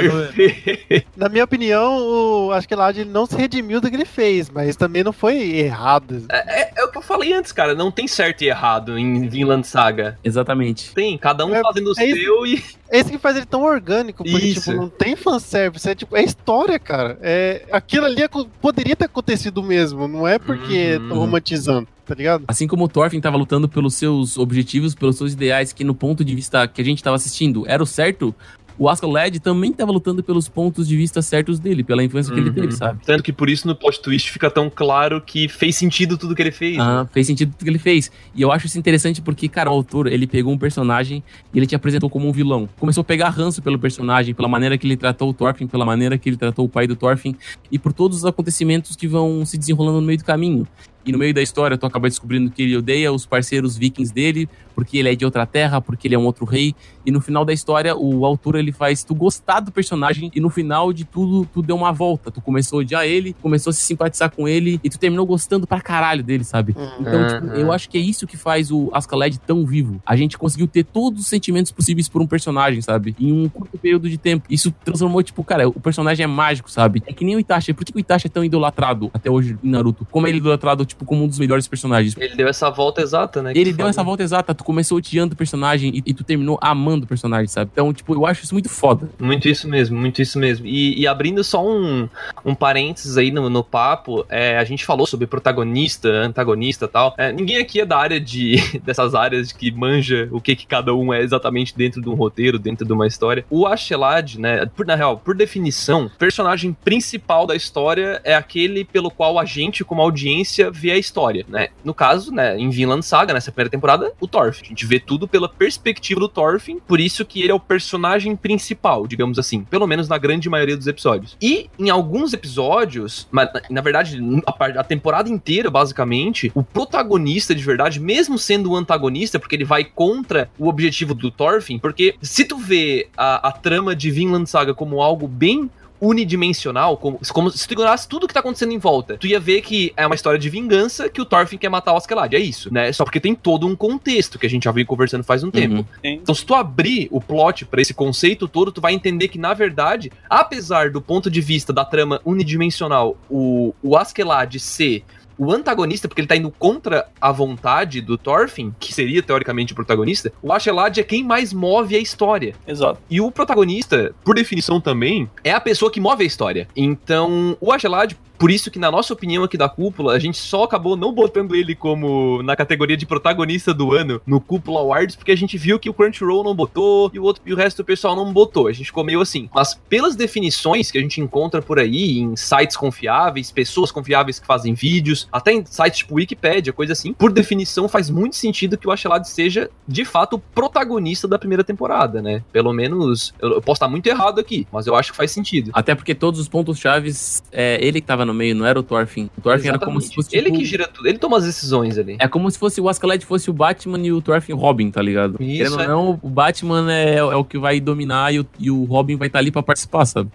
Viking. Na minha opinião, o Askeladd não se redimiu do que ele fez, mas também não foi errado. É o que eu falei antes, cara. Não tem certo e errado em Vinland Saga. Exatamente. Tem, cada um fazendo o seu e... É isso que faz ele tão orgânico, porque Isso. tipo, não tem fanservice, é história, cara. Aquilo ali poderia ter acontecido mesmo, não é porque tô romantizando, tá ligado? Assim como o Thorfinn tava lutando pelos seus objetivos, pelos seus ideais, que no ponto de vista que a gente tava assistindo era o certo, o Askeladd também tava lutando pelos pontos de vista certos dele, pela influência que ele teve, sabe? Tanto que por isso no plot twist fica tão claro que fez sentido tudo que ele fez. Fez sentido tudo que ele fez. E eu acho isso interessante porque, cara, o autor, ele pegou um personagem e ele te apresentou como um vilão. Começou a pegar ranço pelo personagem, pela maneira que ele tratou o Thorfinn, pela maneira que ele tratou o pai do Thorfinn, e por todos os acontecimentos que vão se desenrolando no meio do caminho. E no meio da história, tu acaba descobrindo que ele odeia os parceiros vikings dele, porque ele é de outra terra, porque ele é um outro rei. E no final da história, o autor, ele faz tu gostar do personagem, e no final de tudo, tu deu uma volta. Tu começou a odiar ele, começou a se simpatizar com ele, e tu terminou gostando pra caralho dele, sabe? Então, tipo, eu acho que é isso que faz o Askeladd tão vivo. A gente conseguiu ter todos os sentimentos possíveis por um personagem, sabe? Em um curto período de tempo. Isso transformou, tipo, cara, o personagem é mágico, sabe? É que nem o Itachi. Por que o Itachi é tão idolatrado até hoje em Naruto? Como ele é idolatrado, tipo, como um dos melhores personagens. Ele deu essa volta exata, né? Ele deu essa volta exata. Tu começou odiando o personagem e tu terminou amando o personagem, sabe? Então, tipo, eu acho isso muito foda. Muito isso mesmo, muito isso mesmo. E abrindo só um parênteses aí no papo, a gente falou sobre protagonista, antagonista e tal. Ninguém aqui é da área dessas áreas que manja o que cada um é exatamente dentro de um roteiro, dentro de uma história. O Askeladd, né, na real, por definição, o personagem principal da história é aquele pelo qual a gente, como audiência, vê a história, né? No caso, né, em Vinland Saga, nessa primeira temporada, o Thorfinn. A gente vê tudo pela perspectiva do Thorfinn, por isso que ele é o personagem principal, digamos assim, pelo menos na grande maioria dos episódios. E em alguns episódios, mas na verdade, a temporada inteira, basicamente, o protagonista de verdade, mesmo sendo o antagonista, porque ele vai contra o objetivo do Thorfinn, porque se tu vê a trama de Vinland Saga como algo bem unidimensional, como se tu ignorasse tudo que tá acontecendo em volta, tu ia ver que é uma história de vingança que o Thorfinn quer matar o Askeladd, é isso, né? Só porque tem todo um contexto que a gente já veio conversando faz um tempo. Então, se tu abrir o plot pra esse conceito todo, tu vai entender que, na verdade, apesar do ponto de vista da trama unidimensional, o Askeladd ser o antagonista, porque ele tá indo contra a vontade do Thorfinn, que seria teoricamente o protagonista, o Askeladd é quem mais move a história. Exato. E o protagonista, por definição também, é a pessoa que move a história. Então, o Askeladd, por isso que, na nossa opinião aqui da Cúpula, a gente só acabou não botando ele como na categoria de protagonista do ano no Cúpula Awards, porque a gente viu que o Crunchyroll não botou e o resto do pessoal não botou. A gente ficou meio assim. Mas pelas definições que a gente encontra por aí, em sites confiáveis, pessoas confiáveis que fazem vídeos, até em sites tipo Wikipedia, coisa assim, por definição faz muito sentido que o Askeladd seja, de fato, o protagonista da primeira temporada, né? Pelo menos, eu posso estar muito errado aqui, mas eu acho que faz sentido. Até porque todos os pontos chaves, ele que tava no meio, não era o Thorfinn. O Thorfinn era como se fosse, tipo, ele que gira tudo, ele toma as decisões ali. É como se fosse o Askeladd fosse o Batman e o Thorfinn o Robin, tá ligado? Isso, Querendo ou não, o Batman é o que vai dominar e o Robin vai estar ali pra participar, sabe?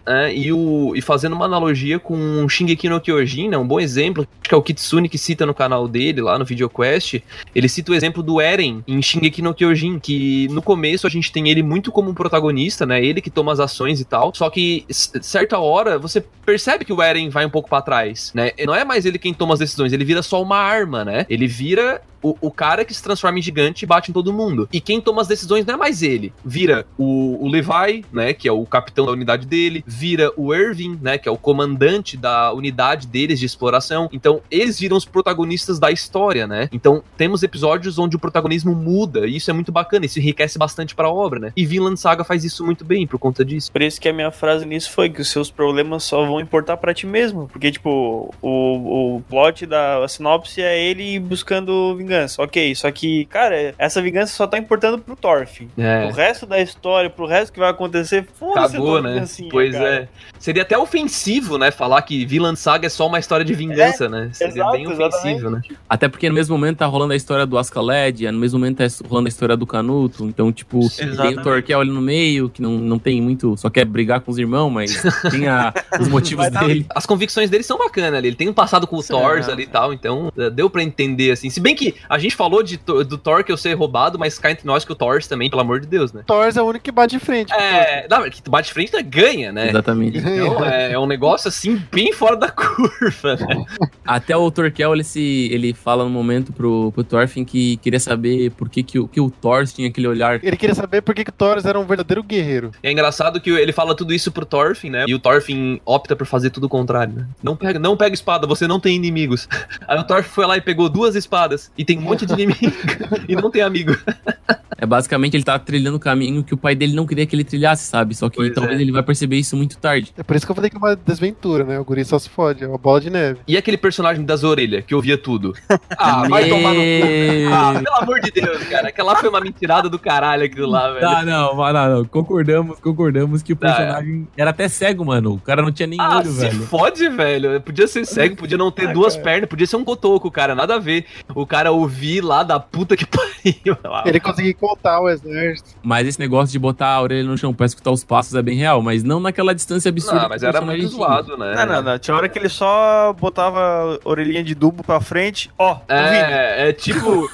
E fazendo uma analogia com Shingeki no Kyojin, né, um bom exemplo, acho que é o Kitsune que cita no canal dele, lá no VideoQuest, ele cita o exemplo do Eren em Shingeki no Kyojin, que no começo a gente tem ele muito como um protagonista, né, ele que toma as ações e tal, só que certa hora você percebe que o Eren vai um pouco pra trás, né, não é mais ele quem toma as decisões, ele vira só uma arma, né, ele vira o cara que se transforma em gigante e bate em todo mundo. E quem toma as decisões não é mais ele. Vira o Levi, né, que é o capitão da unidade dele. Vira o Erwin, né, que é o comandante da unidade deles de exploração. Então, eles viram os protagonistas da história, né? Então, temos episódios onde o protagonismo muda. E isso é muito bacana. Isso enriquece bastante pra obra, né? E Vinland Saga faz isso muito bem por conta disso. Por isso que a minha frase nisso foi que os seus problemas só vão importar pra ti mesmo. Porque, tipo, o plot da sinopse é ele buscando vingança. Ok, só que, cara, essa vingança só tá importando pro Thorfinn. O resto da história, pro resto que vai acontecer, foda-se. Acabou, né? Pois cara. Seria até ofensivo, né? Falar que Vinland Saga é só uma história de vingança, né? Seria exato, bem ofensivo, né? Até porque no mesmo momento tá rolando a história do Askeladd, no mesmo momento tá rolando a história do Canuto, então, tipo, tem Exatamente. o Torquel ali no meio, que não tem muito, só quer brigar com os irmãos, mas tem os motivos dele. As convicções dele são bacanas ali. Ele tem um passado com o Thors ali e tal, então deu pra entender, assim. Se bem que a gente falou do Torquel ser roubado, mas cá entre nós que o Thors também, pelo amor de Deus, né? Thors é o único que bate de frente. Não, que bate de frente ganha, né? Exatamente. Então é um negócio assim bem fora da curva, né? Até o Torquel, ele fala no momento pro Thorfinn que queria saber por que o Thor tinha aquele olhar. Ele queria saber por que o Thors era um verdadeiro guerreiro. É engraçado que ele fala tudo isso pro Thorfinn, né? E o Thorfinn opta por fazer tudo o contrário, né? Não pega espada, você não tem inimigos. Aí o Thorfinn foi lá e pegou 2 espadas e tem um monte de inimigo e não tem amigo. É basicamente ele tá trilhando o caminho que o pai dele não queria que ele trilhasse, sabe? Só que Pois talvez ele vai perceber isso muito tarde. É por isso que eu falei que é uma desventura, né? O guri só se fode, é uma bola de neve. E aquele personagem das orelhas que ouvia tudo? Ah, vai tomar no cu. Ah, pelo amor de Deus, cara. Aquela foi uma mentirada do caralho aquilo lá, velho. Tá, não. Concordamos que o personagem era até cego, mano. O cara não tinha nem olho, se velho. fode, velho. Podia ser cego, podia não ter 2 pernas, podia ser um cotoco, cara. Nada a ver. O cara ouvir lá da puta que pariu. Ele conseguia contar o exército. Mas esse negócio de botar a orelha no chão pra escutar os passos é bem real, mas não naquela distância absurda. Não, mas era muito zoado, né? Não. Tinha hora que ele só botava a orelhinha de dubo pra frente. Ó, É tipo.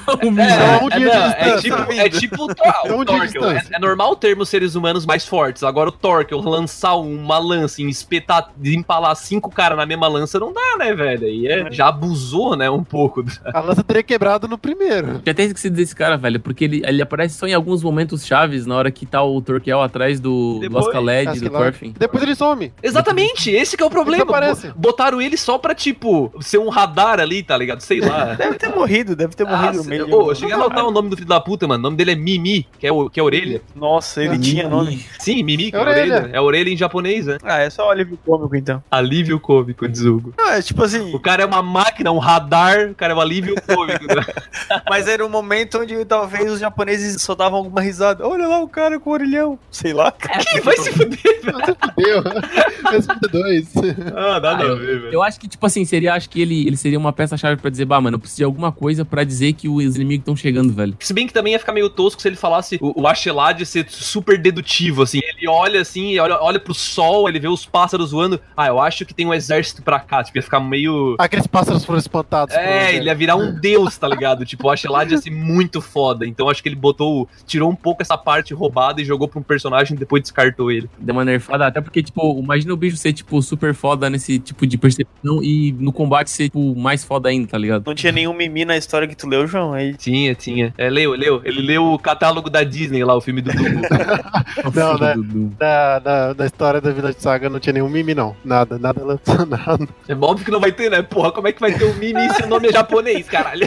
É tipo o Torquel. É normal termos seres humanos mais fortes. Agora o Torquel lançar uma lança e empalar 5 caras na mesma lança não dá, né, velho? Aí já abusou, né, um pouco. A lança teria quebrado no primeiro. Tinha até esquecido desse cara, velho, porque ele aparece só em alguns momentos chaves, na hora que tá o Torquel atrás do Askeladd e do Thorfinn. Depois ele some. Exatamente, esse que é o problema. Botaram ele só pra, tipo, ser um radar ali, tá ligado? Sei lá. Deve ter morrido no meio. Eu cheguei a anotar o nome do filho da puta, mano. O nome dele é Mimi, que é a orelha. Nossa, ele tinha nome. Sim, Mimi, que é a orelha. É a orelha em japonês, né? Ah, é só o alívio cômico, então. Alívio cômico, diz Hugo. Não, é tipo assim... O cara é uma máquina, um radar, o cara é um alívio cômico. Né? Mas era um momento onde talvez os japoneses só davam alguma risada. Olha lá o cara com o orelhão. Sei lá. Quem vai se fuder, velho? Fudeu. SP2. Ah, nada a ver, velho. Eu acho que, tipo assim, acho que ele seria uma peça-chave pra dizer, mano, eu preciso de alguma coisa pra dizer que os inimigos estão chegando, velho. Se bem que também ia ficar meio tosco se ele falasse o Askeladd ser super dedutivo, assim. Ele olha assim, olha pro sol, ele vê os pássaros voando. Ah, eu acho que tem um exército pra cá. Tipo, ia ficar meio... Aqueles pássaros foram espantados. Ele ia virar um deus, tá ligado? Tipo, o Askeladd ia ser muito foda. Então acho que ele tirou um pouco essa parte roubada e jogou pra um personagem e depois descartou ele. Deu uma nerfada, até porque, tipo, imagina o bicho ser, tipo, super foda nesse tipo de percepção e no combate ser, tipo, mais foda ainda, tá ligado? Não tinha nenhum Mimi na história que tu leu, João? Aí... Tinha. Leu. Ele leu o catálogo da Disney lá, o filme do Dumbo. Não, né? Na história da Vinland Saga não tinha nenhum Mimi, não. Nada relacionado. É óbvio que não vai ter, né? Porra, como é que vai ter um Mimi se o nome é japonês, caralho?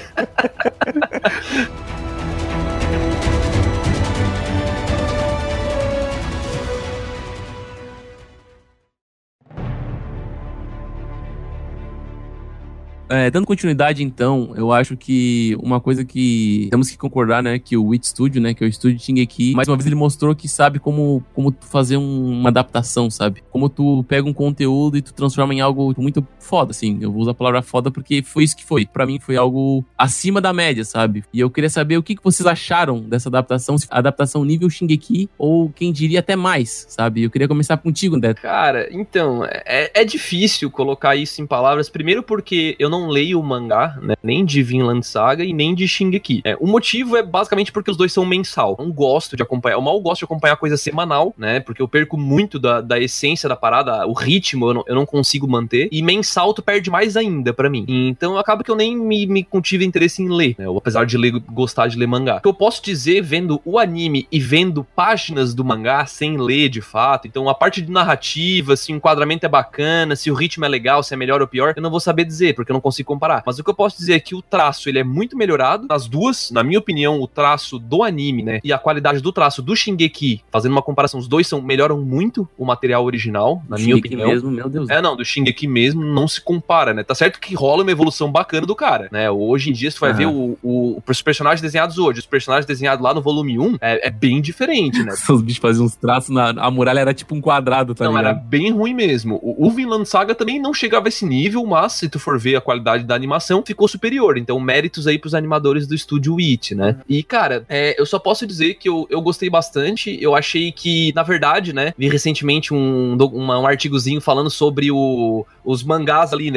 Dando continuidade, então, eu acho que uma coisa que temos que concordar, né, que o Wit Studio, né, que é o estúdio de Shingeki, mais uma vez ele mostrou que sabe como tu fazer uma adaptação, sabe? Como tu pega um conteúdo e tu transforma em algo muito foda, assim. Eu vou usar a palavra foda porque foi isso que foi. Pra mim foi algo acima da média, sabe? E eu queria saber o que vocês acharam dessa adaptação, se adaptação nível Shingeki ou quem diria até mais, sabe? Eu queria começar contigo, Neto. Cara, então, é difícil colocar isso em palavras, primeiro porque eu não leio o mangá, né, nem de Vinland Saga e nem de Shingeki. O motivo é basicamente porque os dois são mensal. Eu não gosto de acompanhar, eu mal gosto de acompanhar coisa semanal, né, porque eu perco muito da essência da parada, o ritmo eu não consigo manter, e mensal tu perde mais ainda pra mim. Então acaba que eu nem me tive interesse em ler, né, apesar de gostar de ler mangá. O que eu posso dizer, vendo o anime e vendo páginas do mangá sem ler de fato, então a parte de narrativa, se o enquadramento é bacana, se o ritmo é legal, se é melhor ou pior, eu não vou saber dizer, porque eu não consigo comparar. Mas o que eu posso dizer é que o traço, ele é muito melhorado. As duas, na minha opinião, o traço do anime, né, e a qualidade do traço do Shingeki, fazendo uma comparação, os dois melhoram muito o material original, na minha opinião. Mesmo, meu Deus. Do Shingeki mesmo não se compara, né? Tá certo que rola uma evolução bacana do cara, né? Hoje em dia, se tu vai ver os personagens desenhados hoje, os personagens desenhados lá no volume 1, é bem diferente, né? Os bichos faziam uns traços, a muralha era tipo um quadrado, tá ligado? Não, era bem ruim mesmo. O Vinland Saga também não chegava a esse nível, mas se tu for ver a qualidade da animação, ficou superior. Então, méritos aí pros animadores do estúdio Wit, né? E, cara, eu só posso dizer que eu gostei bastante. Eu achei que, na verdade, né, vi recentemente um artigozinho falando sobre os mangás ali, né?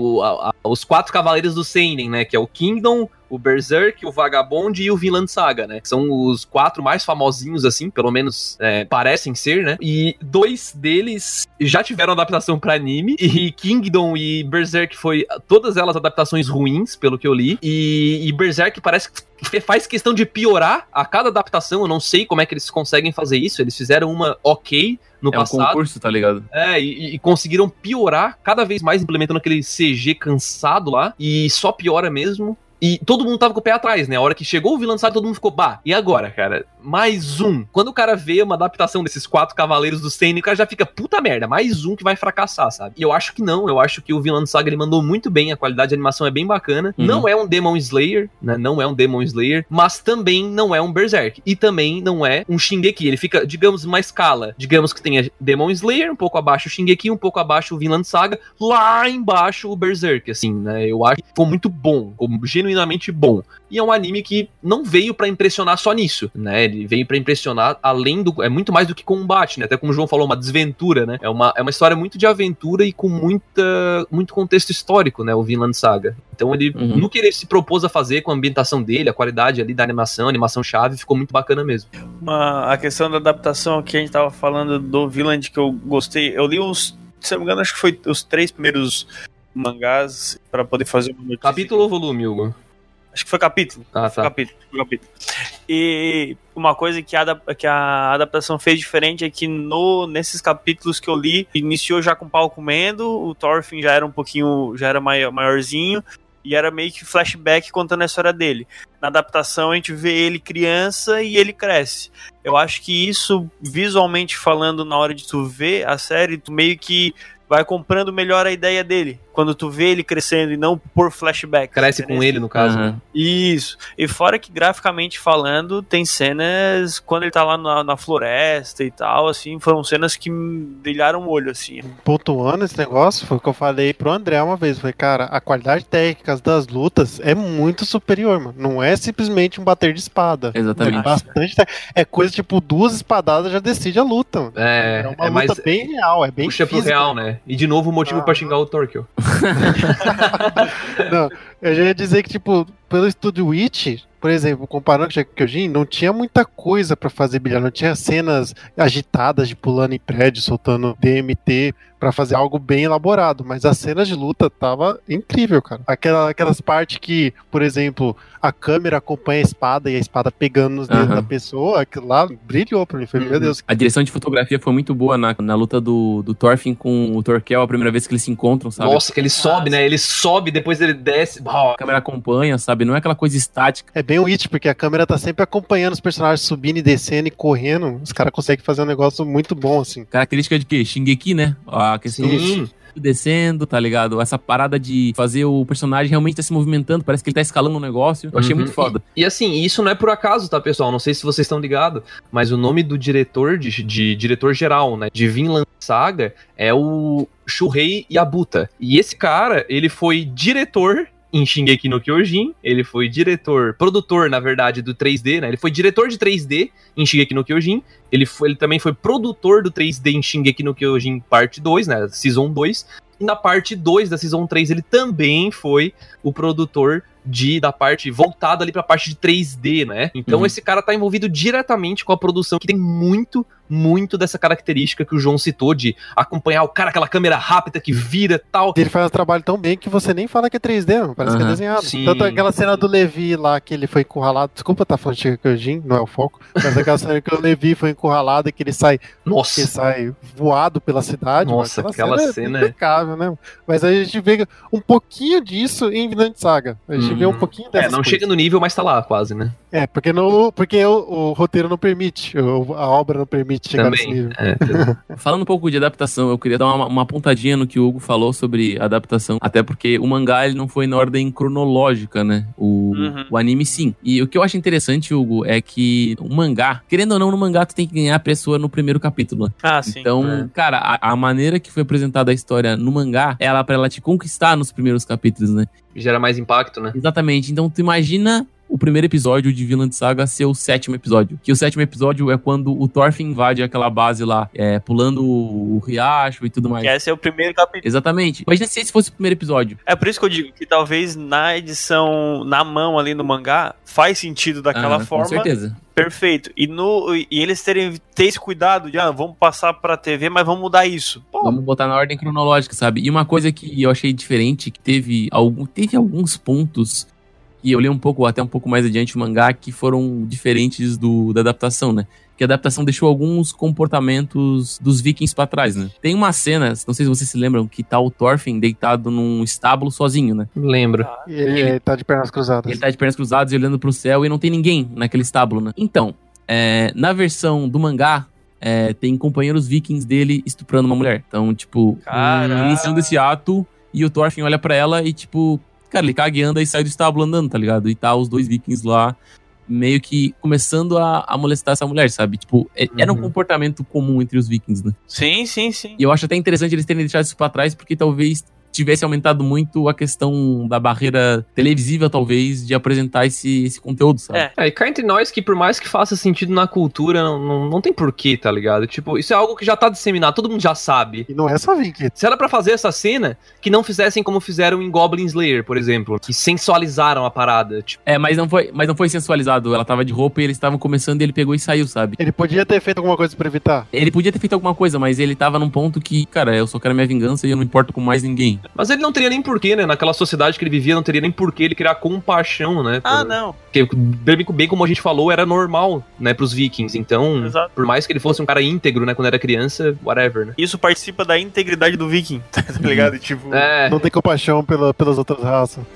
Os 4 cavaleiros do Seinen, né? Que é o Kingdom, o Berserk, o Vagabond e o Vinland Saga, né? São os 4 mais famosinhos, assim, pelo menos parecem ser, né? E 2 deles já tiveram adaptação pra anime, e Kingdom e Berserk foi todas elas adaptações ruins, pelo que eu li, e Berserk parece que faz questão de piorar a cada adaptação. Eu não sei como é que eles conseguem fazer isso. Eles fizeram uma ok no passado. É um concurso, tá ligado? E conseguiram piorar cada vez mais, implementando aquele CG cansado lá, e só piora mesmo. E todo mundo tava com o pé atrás, né? A hora que chegou o Vinland Saga, todo mundo ficou, e agora, cara? Mais um. Quando o cara vê uma adaptação desses 4 cavaleiros do Seinen, o cara já fica, puta merda, mais um que vai fracassar, sabe? E eu acho que não, eu acho que o Vinland Saga, ele mandou muito bem, a qualidade de animação é bem bacana. Não é um Demon Slayer, né? Não é um Demon Slayer, mas também não é um Berserk. E também não é um Shingeki. Ele fica, digamos, numa escala. Digamos que tenha Demon Slayer, um pouco abaixo o Shingeki, um pouco abaixo o Vinland Saga, lá embaixo o Berserk, assim, né? Eu acho que ficou muito bom, ficou genuinamente bom. E é um anime que não veio pra impressionar só nisso, né? Ele veio pra impressionar além do... É muito mais do que combate, né? Até como o João falou, uma desventura, né? É uma história muito de aventura e com muito contexto histórico, né? O Vinland Saga. Então ele, no que ele se propôs a fazer com a ambientação dele, a qualidade ali da animação chave, ficou muito bacana mesmo. A questão da adaptação que a gente tava falando do Vinland, que eu gostei, eu li se não me engano, acho que foi os 3 primeiros mangás pra poder fazer uma notícia. Capítulo ou volume, Hugo? Acho que foi capítulo. Tá. Capítulo. E uma coisa que a adaptação fez diferente é que nesses capítulos que eu li, iniciou já com o pau comendo, o Thorfinn já era maiorzinho, e era meio que flashback contando a história dele. Na adaptação a gente vê ele criança e ele cresce. Eu acho que isso, visualmente falando, na hora de tu ver a série, tu meio que vai comprando melhor a ideia dele. Quando tu vê ele crescendo e não por flashback. Cresce com ele, no caso. Né? Isso. E fora que, graficamente falando, tem cenas quando ele tá lá na floresta e tal, assim, foram cenas que brilharam o olho, assim. Pontuando esse negócio, foi o que eu falei pro André uma vez. Falei, cara, a qualidade técnica das lutas é muito superior, mano. Não é simplesmente um bater de espada. Exatamente. É coisa tipo 2 espadadas já decide a luta, mano. É uma luta bem real, é bem puxa física. Pro real, né? E de novo o motivo pra xingar o Torquil. Não, eu já ia dizer que, tipo, pelo estúdio Witch, por exemplo, comparando com o Kyojin, não tinha muita coisa pra fazer brilhar, não tinha cenas agitadas de pulando em prédio, soltando DMT pra fazer algo bem elaborado, mas as cenas de luta tava incrível, cara. Aquelas partes que, por exemplo, a câmera acompanha a espada e a espada pegando nos dedos da pessoa, aquilo lá brilhou pra mim, foi, meu Deus. A direção de fotografia foi muito boa na luta do Thorfinn com o Torquel, a primeira vez que eles se encontram, sabe? Nossa, que ele sobe, né? Ele sobe, depois ele desce. A câmera acompanha, sabe? Não é aquela coisa estática. É bem o It, porque a câmera tá sempre acompanhando os personagens subindo e descendo e correndo. Os caras conseguem fazer um negócio muito bom, assim. Característica de quê? Shingeki, né? A questão descendo, tá ligado? Essa parada de fazer o personagem realmente tá se movimentando, parece que ele tá escalando um negócio. Eu achei muito foda. E assim, isso não é por acaso, tá, pessoal? Não sei se vocês estão ligados, mas o nome do diretor, de diretor-geral, né, de Vinland Saga, é o Shuhei Yabuta. E esse cara, ele foi diretor em Shingeki no Kyojin, ele foi produtor, na verdade, do 3D, né? Ele foi diretor de 3D em Shingeki no Kyojin, ele também foi produtor do 3D em Shingeki no Kyojin parte 2, né? Season 2, e na parte 2 da Season 3 ele também foi o produtor da parte voltada ali pra parte de 3D, né? Então esse cara tá envolvido diretamente com a produção, que tem muito, muito dessa característica que o João citou, de acompanhar o cara, aquela câmera rápida que vira e tal. Ele faz um trabalho tão bem que você nem fala que é 3D, mano. Parece que é desenhado. Sim. Tanto aquela cena do Levi lá, que ele foi encurralado. Desculpa tá falando de Kyojin, não é o foco. Mas aquela cena que o Levi foi encurralado e que ele sai voado pela cidade. Nossa, aquela cena é impecável, né? Mas aí a gente vê um pouquinho disso em Vinland Saga. A gente vê um pouquinho dessas não coisas. chega no nível, mas tá lá quase, né? Porque o roteiro não permite, a obra não permite chegar nesse nível. Falando um pouco de adaptação, eu queria dar uma pontadinha no que o Hugo falou sobre adaptação, até porque o mangá ele não foi na ordem cronológica, né? O anime sim. E o que eu acho interessante, Hugo, é que o mangá, querendo ou não, no mangá tu tem que ganhar a pessoa no primeiro capítulo. Sim. Então, cara, a maneira que foi apresentada a história no mangá é pra ela te conquistar nos primeiros capítulos, né? Gera mais impacto, né? Exatamente. Então, tu imagina o primeiro episódio de Vinland Saga ser o 7º episódio. Que o 7º episódio é quando o Thorfinn invade aquela base lá, pulando o riacho e tudo mais. Que esse é o primeiro capítulo. Exatamente. Imagina se esse fosse o primeiro episódio. É por isso que eu digo que talvez na edição, na mão ali no mangá, faz sentido daquela forma. Com certeza. Perfeito. E eles ter esse cuidado de, vamos passar pra TV, mas vamos mudar isso. Pô. Vamos botar na ordem cronológica, sabe? E uma coisa que eu achei diferente, que teve alguns pontos que eu li até um pouco mais adiante o mangá, que foram diferentes da adaptação, né? Que a adaptação deixou alguns comportamentos dos vikings pra trás, né? Tem uma cena, não sei se vocês se lembram, que tá o Thorfinn deitado num estábulo sozinho, né? Lembro. Ele tá de pernas cruzadas. Ele tá de pernas cruzadas e olhando pro céu e não tem ninguém naquele estábulo, né? Então, na versão do mangá, tem companheiros vikings dele estuprando uma mulher. Então, tipo, iniciando esse ato, e o Thorfinn olha pra ela e, tipo, cara, ele caga e anda e sai do estábulo andando, tá ligado? E tá os dois vikings lá, meio que começando a molestar essa mulher, sabe? Tipo, era um comportamento comum entre os vikings, né? Sim. E eu acho até interessante eles terem deixado isso pra trás, porque talvez tivesse aumentado muito a questão da barreira televisiva, talvez, de apresentar esse conteúdo, sabe? E cá entre nós que por mais que faça sentido na cultura, não tem porquê, tá ligado? Tipo, isso é algo que já tá disseminado, todo mundo já sabe. E não é só Viking. Se era pra fazer essa cena, que não fizessem como fizeram em Goblin Slayer, por exemplo, que sensualizaram a parada. Tipo. Mas não foi sensualizado. Ela tava de roupa e eles estavam começando e ele pegou e saiu, sabe? Ele podia ter feito alguma coisa pra evitar? Ele podia ter feito alguma coisa, mas ele tava num ponto que, cara, eu só quero minha vingança e eu não importo com mais ninguém. Mas ele não teria nem porquê, né? Naquela sociedade que ele vivia, não teria nem porquê ele criar compaixão, né? Não. Porque, bem como a gente falou, era normal, né, pros vikings. Então, por mais que ele fosse um cara íntegro, né, quando era criança, whatever, né? Isso participa da integridade do viking, tá ligado? Tipo... Não tem compaixão pelas outras raças.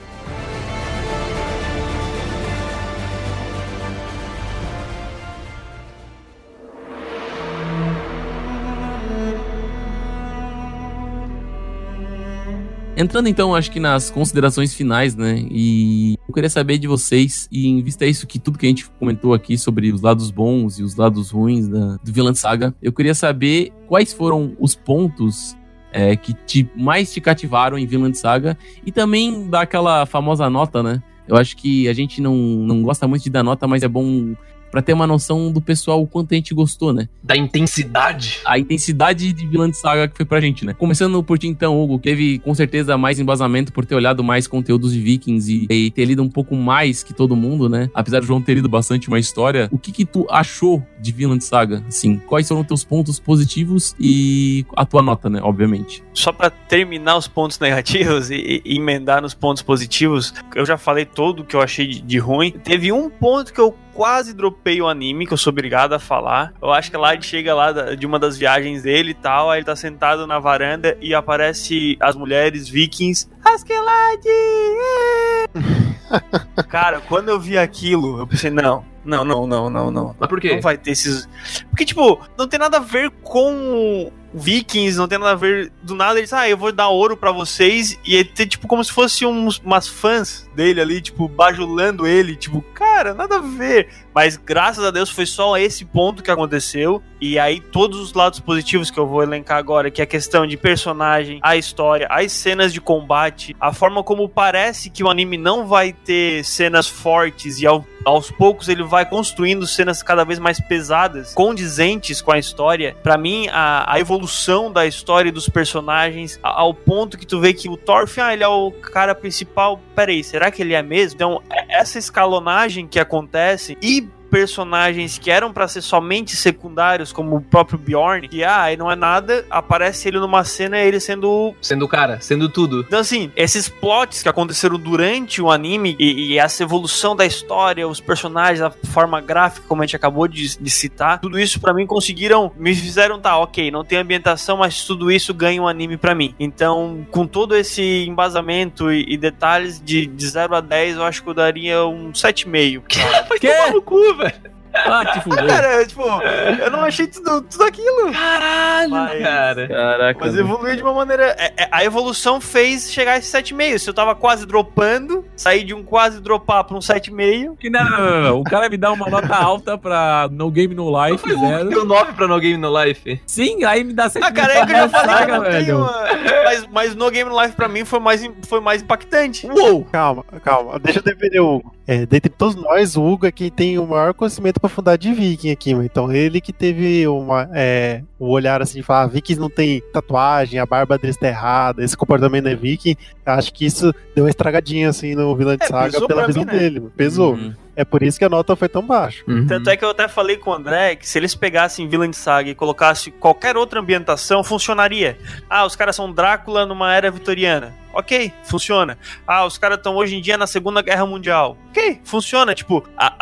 Entrando então, acho que nas considerações finais, né, e eu queria saber de vocês, e em vista disso que tudo que a gente comentou aqui sobre os lados bons e os lados ruins do Vinland Saga, eu queria saber quais foram os pontos que mais te cativaram em Vinland Saga, e também dar aquela famosa nota, né. Eu acho que a gente não gosta muito de dar nota, mas é bom pra ter uma noção do pessoal o quanto a gente gostou, né? Da intensidade. A intensidade de Vinland Saga que foi pra gente, né? Começando por ti então, Hugo, teve com certeza mais embasamento por ter olhado mais conteúdos de Vikings e ter lido um pouco mais que todo mundo, né? Apesar de João ter lido bastante uma história, o que tu achou de Vinland Saga? Assim, quais foram teus pontos positivos e a tua nota, né? Obviamente. Só pra terminar os pontos negativos e emendar nos pontos positivos, eu já falei todo o que eu achei de ruim. Teve um ponto que eu quase dropei o anime, que eu sou obrigado a falar. Eu acho que lá ele chega lá de uma das viagens dele e tal, aí ele tá sentado na varanda e aparece as mulheres vikings. Askeladd! Cara, quando eu vi aquilo, eu pensei, não. Mas por quê? Não vai ter esses... Porque, tipo, não tem nada a ver com vikings, não tem nada a ver... Do nada eles, eu vou dar ouro pra vocês, e ter, tipo, como se fosse umas fãs dele ali, tipo, bajulando ele, tipo, cara, nada a ver. Mas, graças a Deus, foi só esse ponto que aconteceu, e aí todos os lados positivos que eu vou elencar agora, que é a questão de personagem, a história, as cenas de combate, a forma como parece que o anime não vai ter cenas fortes, e aos poucos ele vai construindo cenas cada vez mais pesadas, condizentes com a história. Pra mim, a evolução da história e dos personagens, ao ponto que tu vê que o Thorfinn, ele é o cara principal. Peraí, será que ele é mesmo? Então, essa escalonagem que acontece, e personagens que eram pra ser somente secundários, como o próprio Bjorn, que não é nada, aparece ele numa cena, ele sendo o cara, sendo tudo. Então assim, esses plots que aconteceram durante o anime e essa evolução da história, os personagens, a forma gráfica, como a gente acabou de citar, tudo isso pra mim me fizeram, ok, não tem ambientação, mas tudo isso ganha um anime pra mim. Então, com todo esse embasamento e detalhes de 0 a 10, eu acho que eu daria um 7,5. Vai tomar no cu, velho. Te fudeu. Cara, eu não achei tudo aquilo. Caralho, cara. Caraca. Mas evoluiu de uma maneira... A evolução fez chegar a esse 7,5. Se eu tava quase dropando, saí de um quase dropar pra um 7,5. Não. O cara me dá uma nota alta pra No Game No Life, Foi o que deu 9 pra No Game No Life. Sim, aí me dá 7,5. Cara, é que eu já falei que eu não velho. tenho... Mas No Game No Life pra mim foi mais impactante. Uou! Calma. Deixa eu defender o Hugo. Dentre todos nós, o Hugo é quem tem o maior conhecimento pra fundar de Viking aqui, mano. Então ele que teve o olhar assim de falar, Vikings não tem tatuagem, a barba deles tá errada, esse comportamento é Viking. Acho que isso deu uma estragadinha assim no Vinland Saga pela visão dele, mano. Pesou. Uhum. É por isso que a nota foi tão baixa. Tanto é que eu até falei com o André que se eles pegassem Vinland Saga e colocassem qualquer outra ambientação, funcionaria. Os caras são Drácula numa era vitoriana. Ok, funciona. Os caras estão hoje em dia na Segunda Guerra Mundial. Ok, funciona. Tipo,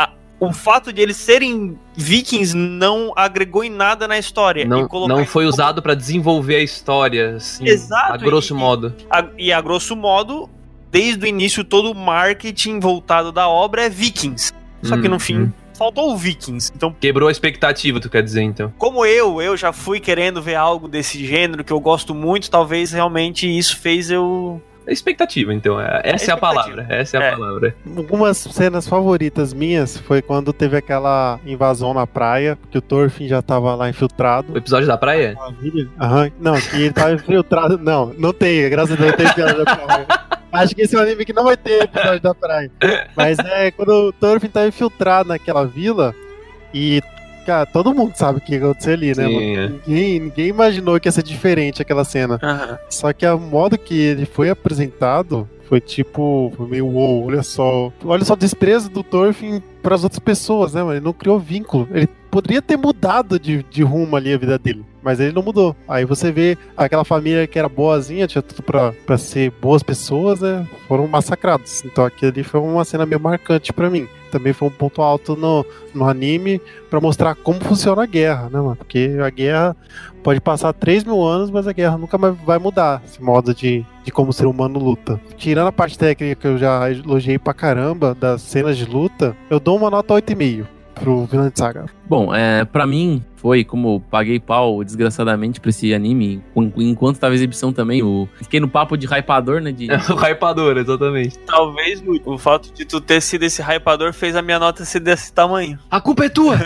o fato de eles serem vikings não agregou em nada na história. Não foi usado pra desenvolver a história, assim, exato, a grosso modo. A grosso modo, desde o início, todo o marketing voltado da obra é vikings. Só que no fim, faltou o vikings. Então, quebrou a expectativa, tu quer dizer, então. Como eu já fui querendo ver algo desse gênero, que eu gosto muito, talvez realmente isso fez eu... Expectativa, então. Essa é a palavra. Essa é a palavra. Algumas cenas favoritas minhas foi quando teve aquela invasão na praia, que o Thorfinn já tava lá infiltrado. O episódio da praia? Não, que ele tava infiltrado. Não tem, graças a Deus não tem episódio da praia. Acho que esse é um anime que não vai ter episódio da praia. Mas quando o Thorfinn tava infiltrado naquela vila e... Cara, todo mundo sabe o que aconteceu ali, né, mano? Ninguém imaginou que ia ser diferente aquela cena. Só que o modo que ele foi apresentado foi meio uou, olha só o desprezo do Thorfinn para as outras pessoas, né, mano? Ele não criou vínculo. Ele poderia ter mudado de rumo ali a vida dele, mas ele não mudou. Aí você vê aquela família que era boazinha, tinha tudo pra ser boas pessoas, né? Foram massacrados. Então aquilo ali foi uma cena meio marcante pra mim. Também foi um ponto alto no anime pra mostrar como funciona a guerra, né, mano? Porque a guerra pode passar 3.000 anos, mas a guerra nunca mais vai mudar esse modo de como o ser humano luta. Tirando a parte técnica que eu já elogiei pra caramba das cenas de luta, eu dou uma nota 8,5 pro Vinland Saga. Bom, pra mim foi como eu paguei pau desgraçadamente pra esse anime, enquanto tava a exibição também, fiquei no papo de hypador, né? O hypador, exatamente. Talvez o fato de tu ter sido esse hypador fez a minha nota ser desse tamanho. A culpa é tua!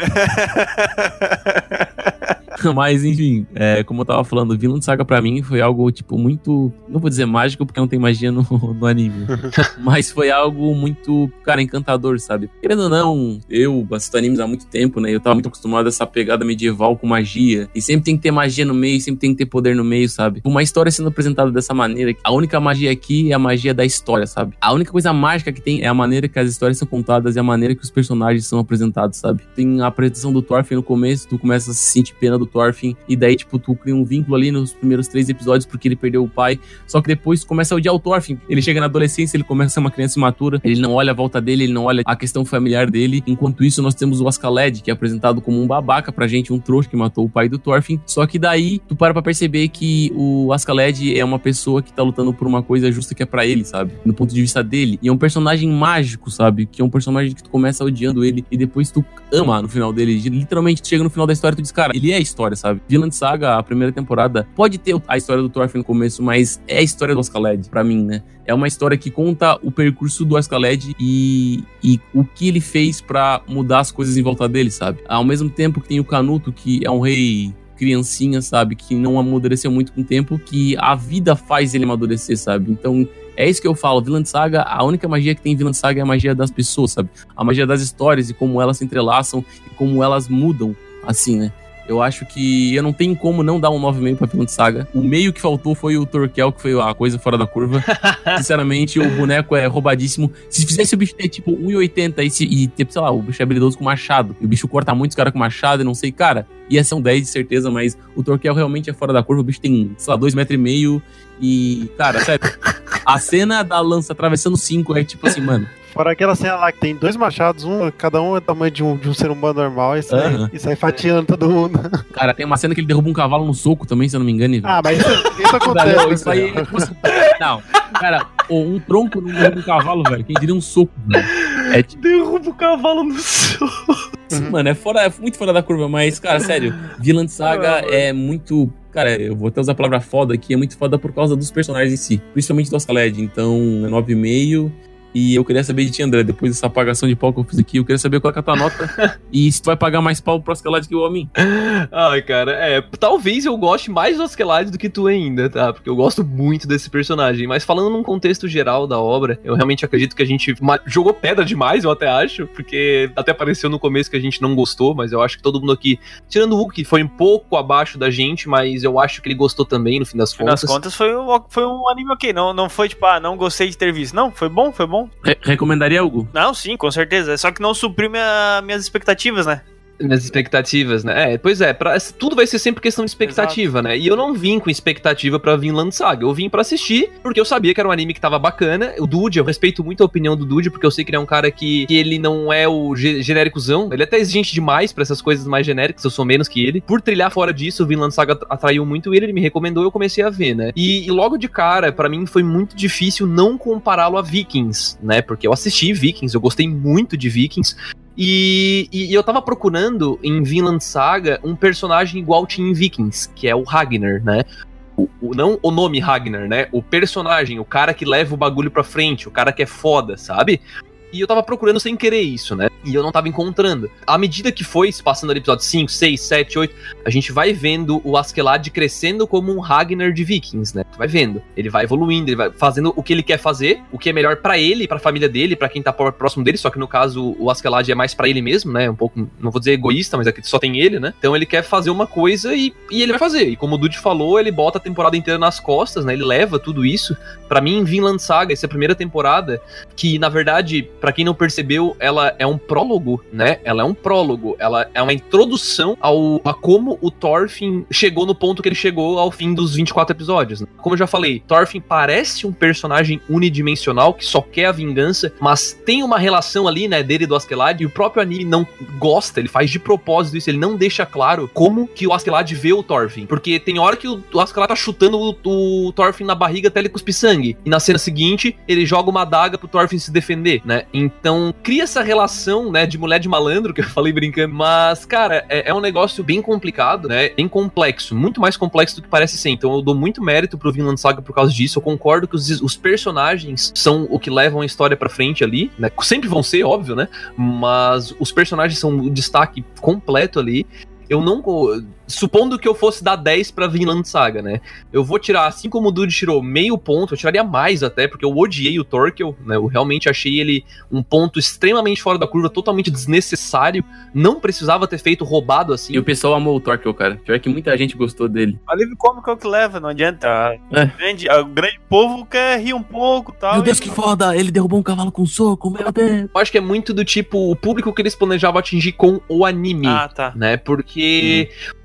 Mas, enfim, como eu tava falando, Vinland Saga pra mim foi algo, muito... Não vou dizer mágico, porque não tem magia no anime. Mas foi algo muito, cara, encantador, sabe? Querendo ou não, eu assisto animes há muito tempo, né? Eu tava muito acostumado a essa pegada medieval com magia. E sempre tem que ter magia no meio, sempre tem que ter poder no meio, sabe? Uma história sendo apresentada dessa maneira, a única magia aqui é a magia da história, sabe? A única coisa mágica que tem é a maneira que as histórias são contadas e a maneira que os personagens são apresentados, sabe? Tem a apresentação do Thorfinn no começo, tu começa a se sentir pena do Thorfinn, e daí, tu cria um vínculo ali nos primeiros 3 episódios porque ele perdeu o pai, só que depois tu começa a odiar o Thorfinn, ele chega na adolescência, ele começa a ser uma criança imatura, ele não olha a volta dele, ele não olha a questão familiar dele, enquanto isso nós temos o Askeladd, que é apresentado como um babaca pra gente, um trouxa que matou o pai do Thorfinn, só que daí tu para pra perceber que o Askeladd é uma pessoa que tá lutando por uma coisa justa que é pra ele, sabe, no ponto de vista dele, e é um personagem mágico, sabe, que é um personagem que tu começa odiando ele, e depois tu ama no final dele, literalmente tu chega no final da história e tu diz, cara, ele é a história, sabe? Vinland Saga, a primeira temporada, pode ter a história do Thorfinn no começo, mas é a história do Askeladd, pra mim, né? É uma história que conta o percurso do Askeladd e o que ele fez pra mudar as coisas em volta dele, sabe? Ao mesmo tempo que tem o Canuto, que é um rei criancinha, sabe? Que não amadureceu muito com o tempo, que a vida faz ele amadurecer, sabe? Então, é isso que eu falo. Vinland Saga, a única magia que tem em Vinland Saga é a magia das pessoas, sabe? A magia das histórias e como elas se entrelaçam e como elas mudam, assim, né? Eu acho que eu não tenho como não dar um 9,5 pra Vinland Saga. O meio que faltou foi o Torquel, que foi a coisa fora da curva. Sinceramente, o boneco é roubadíssimo. Se fizesse o bicho ter, tipo, 1,80 e ter, sei lá, o bicho é habilidoso com machado, e o bicho corta muitos caras com machado e não sei, cara, ia ser um 10 de certeza, mas o Torquel realmente é fora da curva. O bicho tem, sei lá, 2,5 metros e, cara, sério, a cena da lança atravessando 5 é tipo assim, mano. Fora aquela cena lá que tem 2 machados, cada um é do tamanho de um ser humano normal e sai fatiando todo mundo. Cara, tem uma cena que ele derruba um cavalo no soco também, se eu não me engano. Ah, mas isso acontece. Não, isso aí é tipo assim, não, cara, um tronco não derruba um cavalo, velho. Quem diria um soco, velho. É tipo... Derruba o cavalo no soco. Sim, mano, é muito fora da curva, mas, cara, sério, Vinland Saga é muito... Cara, eu vou até usar a palavra foda aqui, é muito foda por causa dos personagens em si, principalmente do Askeladd, então é 9,5. E eu queria saber de ti, André, depois dessa apagação de pau que eu fiz aqui, eu queria saber qual é a tua nota e se tu vai pagar mais pau pro Askeladd que o homem. Ai, cara, talvez eu goste mais do Askeladd do que tu ainda, tá? Porque eu gosto muito desse personagem, mas falando num contexto geral da obra, eu realmente acredito que a gente jogou pedra demais, eu até acho, porque até pareceu no começo que a gente não gostou, mas eu acho que todo mundo aqui, tirando o Hugo, que foi um pouco abaixo da gente, mas eu acho que ele gostou também, no fim das contas. No fim das contas, foi um anime ok, não foi tipo, não gostei de ter visto, não, foi bom. Recomendaria algo? Não, sim, com certeza. Só que não supriu minhas expectativas, né? Minhas expectativas, né? Pois é, tudo vai ser sempre questão de expectativa, né? E eu não vim com expectativa pra Vinland Saga. Eu vim pra assistir, porque eu sabia que era um anime que tava bacana. O Dude, eu respeito muito a opinião do Dude, porque eu sei que ele é um cara que ele não é o genéricozão. Ele é até exigente demais pra essas coisas mais genéricas, eu sou menos que ele. Por trilhar fora disso, o Vinland Saga atraiu muito ele me recomendou, eu comecei a ver, né? E logo de cara, pra mim foi muito difícil não compará-lo a Vikings, né? Porque eu assisti Vikings, eu gostei muito de Vikings. E eu tava procurando em Vinland Saga um personagem igual tinha em Vikings, que é o Ragnar, né? Não o nome Ragnar, né? O personagem, o cara que leva o bagulho pra frente, o cara que é foda, sabe? E eu tava procurando sem querer isso, né? E eu não tava encontrando. À medida que foi se passando ali episódio 5, 6, 7, 8, a gente vai vendo o Askeladd crescendo como um Ragnar de Vikings, né? Tu vai vendo. Ele vai evoluindo, ele vai fazendo o que ele quer fazer, o que é melhor pra ele, pra família dele, pra quem tá próximo dele, só que no caso o Askeladd é mais pra ele mesmo, né? Um pouco, não vou dizer egoísta, mas aqui só tem ele, né? Então ele quer fazer uma coisa e ele vai fazer. E como o Dude falou, ele bota a temporada inteira nas costas, né? Ele leva tudo isso. Pra mim, Vinland Saga, essa é a primeira temporada, que na verdade, pra quem não percebeu, ela é um prólogo, né? Ela é um prólogo, ela é uma introdução a como o Thorfinn chegou no ponto que ele chegou ao fim dos 24 episódios, né? Como eu já falei, Thorfinn parece um personagem unidimensional que só quer a vingança, mas tem uma relação ali, né, dele e do Askeladd, e o próprio anime não gosta, ele faz de propósito isso, ele não deixa claro como que o Askeladd vê o Thorfinn, porque tem hora que o Askeladd tá chutando o Thorfinn na barriga até ele cuspir sangue, e na cena seguinte, ele joga uma adaga pro Thorfinn se defender, né? Então, cria essa relação, né, de mulher de malandro, que eu falei brincando, mas, cara, é um negócio bem complicado, né, bem complexo, muito mais complexo do que parece ser, então eu dou muito mérito pro Vinland Saga por causa disso, eu concordo que os personagens são o que levam a história pra frente ali, né, sempre vão ser, óbvio, né, mas os personagens são o destaque completo ali. Eu não... Supondo que eu fosse dar 10 pra Vinland Saga, né? Eu vou tirar, assim como o Dude tirou meio ponto, eu tiraria mais até, porque eu odiei o Torquel, né? Eu realmente achei ele um ponto extremamente fora da curva, totalmente desnecessário. Não precisava ter feito roubado assim. E o pessoal amou o Torquel, cara. Pior que muita gente gostou dele. O alívio cômico é o que leva, não adianta. O grande povo quer rir um pouco e tal. Meu Deus, que foda! Ele derrubou um cavalo com um soco, meu Deus! Eu acho que é muito do tipo, o público que eles planejavam atingir com o anime. Tá. Né? Porque...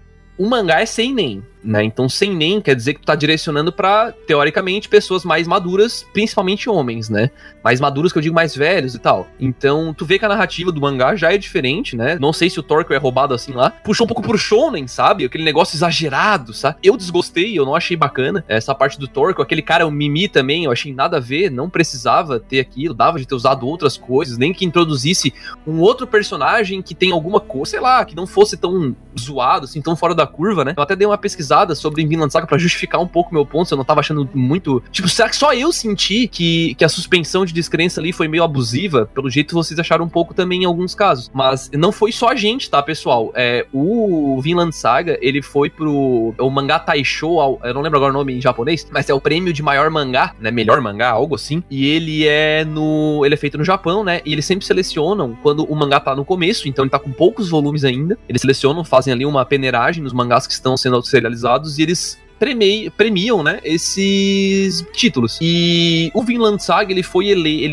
O mangá é seinen, né? Então seinen quer dizer que tu tá direcionando pra, teoricamente, pessoas mais maduras, principalmente homens, né? Mais maduros que eu digo mais velhos e tal. Então tu vê que a narrativa do mangá já é diferente, né? Não sei se o Torquel é roubado assim lá. Puxou um pouco pro shonen, sabe? Aquele negócio exagerado, sabe? Eu desgostei, eu não achei bacana essa parte do Torquel. Aquele cara, o Mimi também, eu achei nada a ver, não precisava ter aquilo, dava de ter usado outras coisas, nem que introduzisse um outro personagem que tem alguma coisa, sei lá, que não fosse tão zoado, assim, tão fora da curva, né? Eu até dei uma pesquisada pesquisada sobre Vinland Saga pra justificar um pouco meu ponto, se eu não tava achando muito... Tipo, será que só eu senti que a suspensão de descrença ali foi meio abusiva? Pelo jeito vocês acharam um pouco também em alguns casos. Mas não foi só a gente, tá, pessoal? O Vinland Saga, ele foi o mangá Taishou, eu não lembro agora o nome em japonês, mas é o prêmio de maior mangá, né? Melhor mangá, algo assim. E ele é feito no Japão, né? E eles sempre selecionam quando o mangá tá no começo, então ele tá com poucos volumes ainda. Eles selecionam, fazem ali uma peneiragem nos mangás que estão sendo serializados e eles premiam, né, esses títulos. E o Vinland Saga, ele foi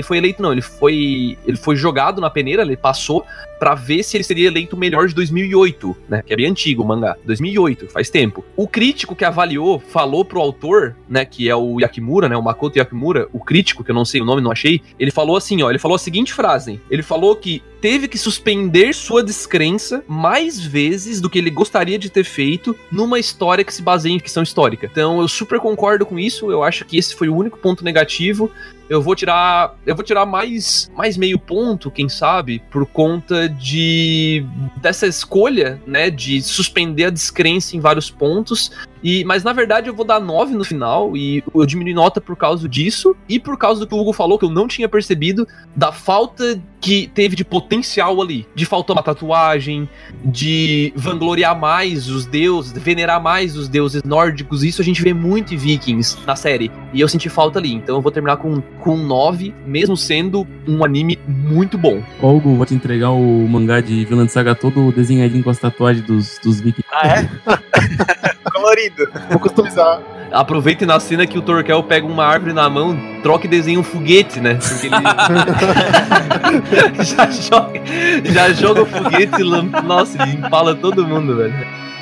jogado na peneira, ele passou pra ver se ele seria eleito o melhor de 2008, né, que é bem antigo o mangá, 2008, faz tempo. O crítico que avaliou, falou pro autor, né, que é o Yakimura, né, o Makoto Yakimura, o crítico, que eu não sei o nome, não achei, ele falou assim, ele falou a seguinte frase, ele falou que teve que suspender sua descrença mais vezes do que ele gostaria de ter feito numa história que se baseia em ficção histórica. Então eu super concordo com isso, eu acho que esse foi o único ponto negativo. Eu vou tirar mais meio ponto, quem sabe, por conta dessa escolha, né, de suspender a descrença em vários pontos. Mas na verdade eu vou dar 9 no final, e eu diminui nota por causa disso, e por causa do que o Hugo falou, que eu não tinha percebido, da falta que teve de potencial ali, de faltar uma tatuagem, de vangloriar mais os deuses, venerar mais os deuses nórdicos. Isso a gente vê muito em Vikings na série, e eu senti falta ali, então eu vou terminar com 9, mesmo sendo um anime muito bom. Hugo, vou te entregar o mangá de Vinland Saga todo desenhadinho com as tatuagens dos Vikings. Ah, é? Colorido. Vou customizar. Aproveita na cena que o Torquel pega uma árvore na mão, troca e desenha um foguete, né? Porque ele já joga o foguete e nossa, ele empala todo mundo, velho.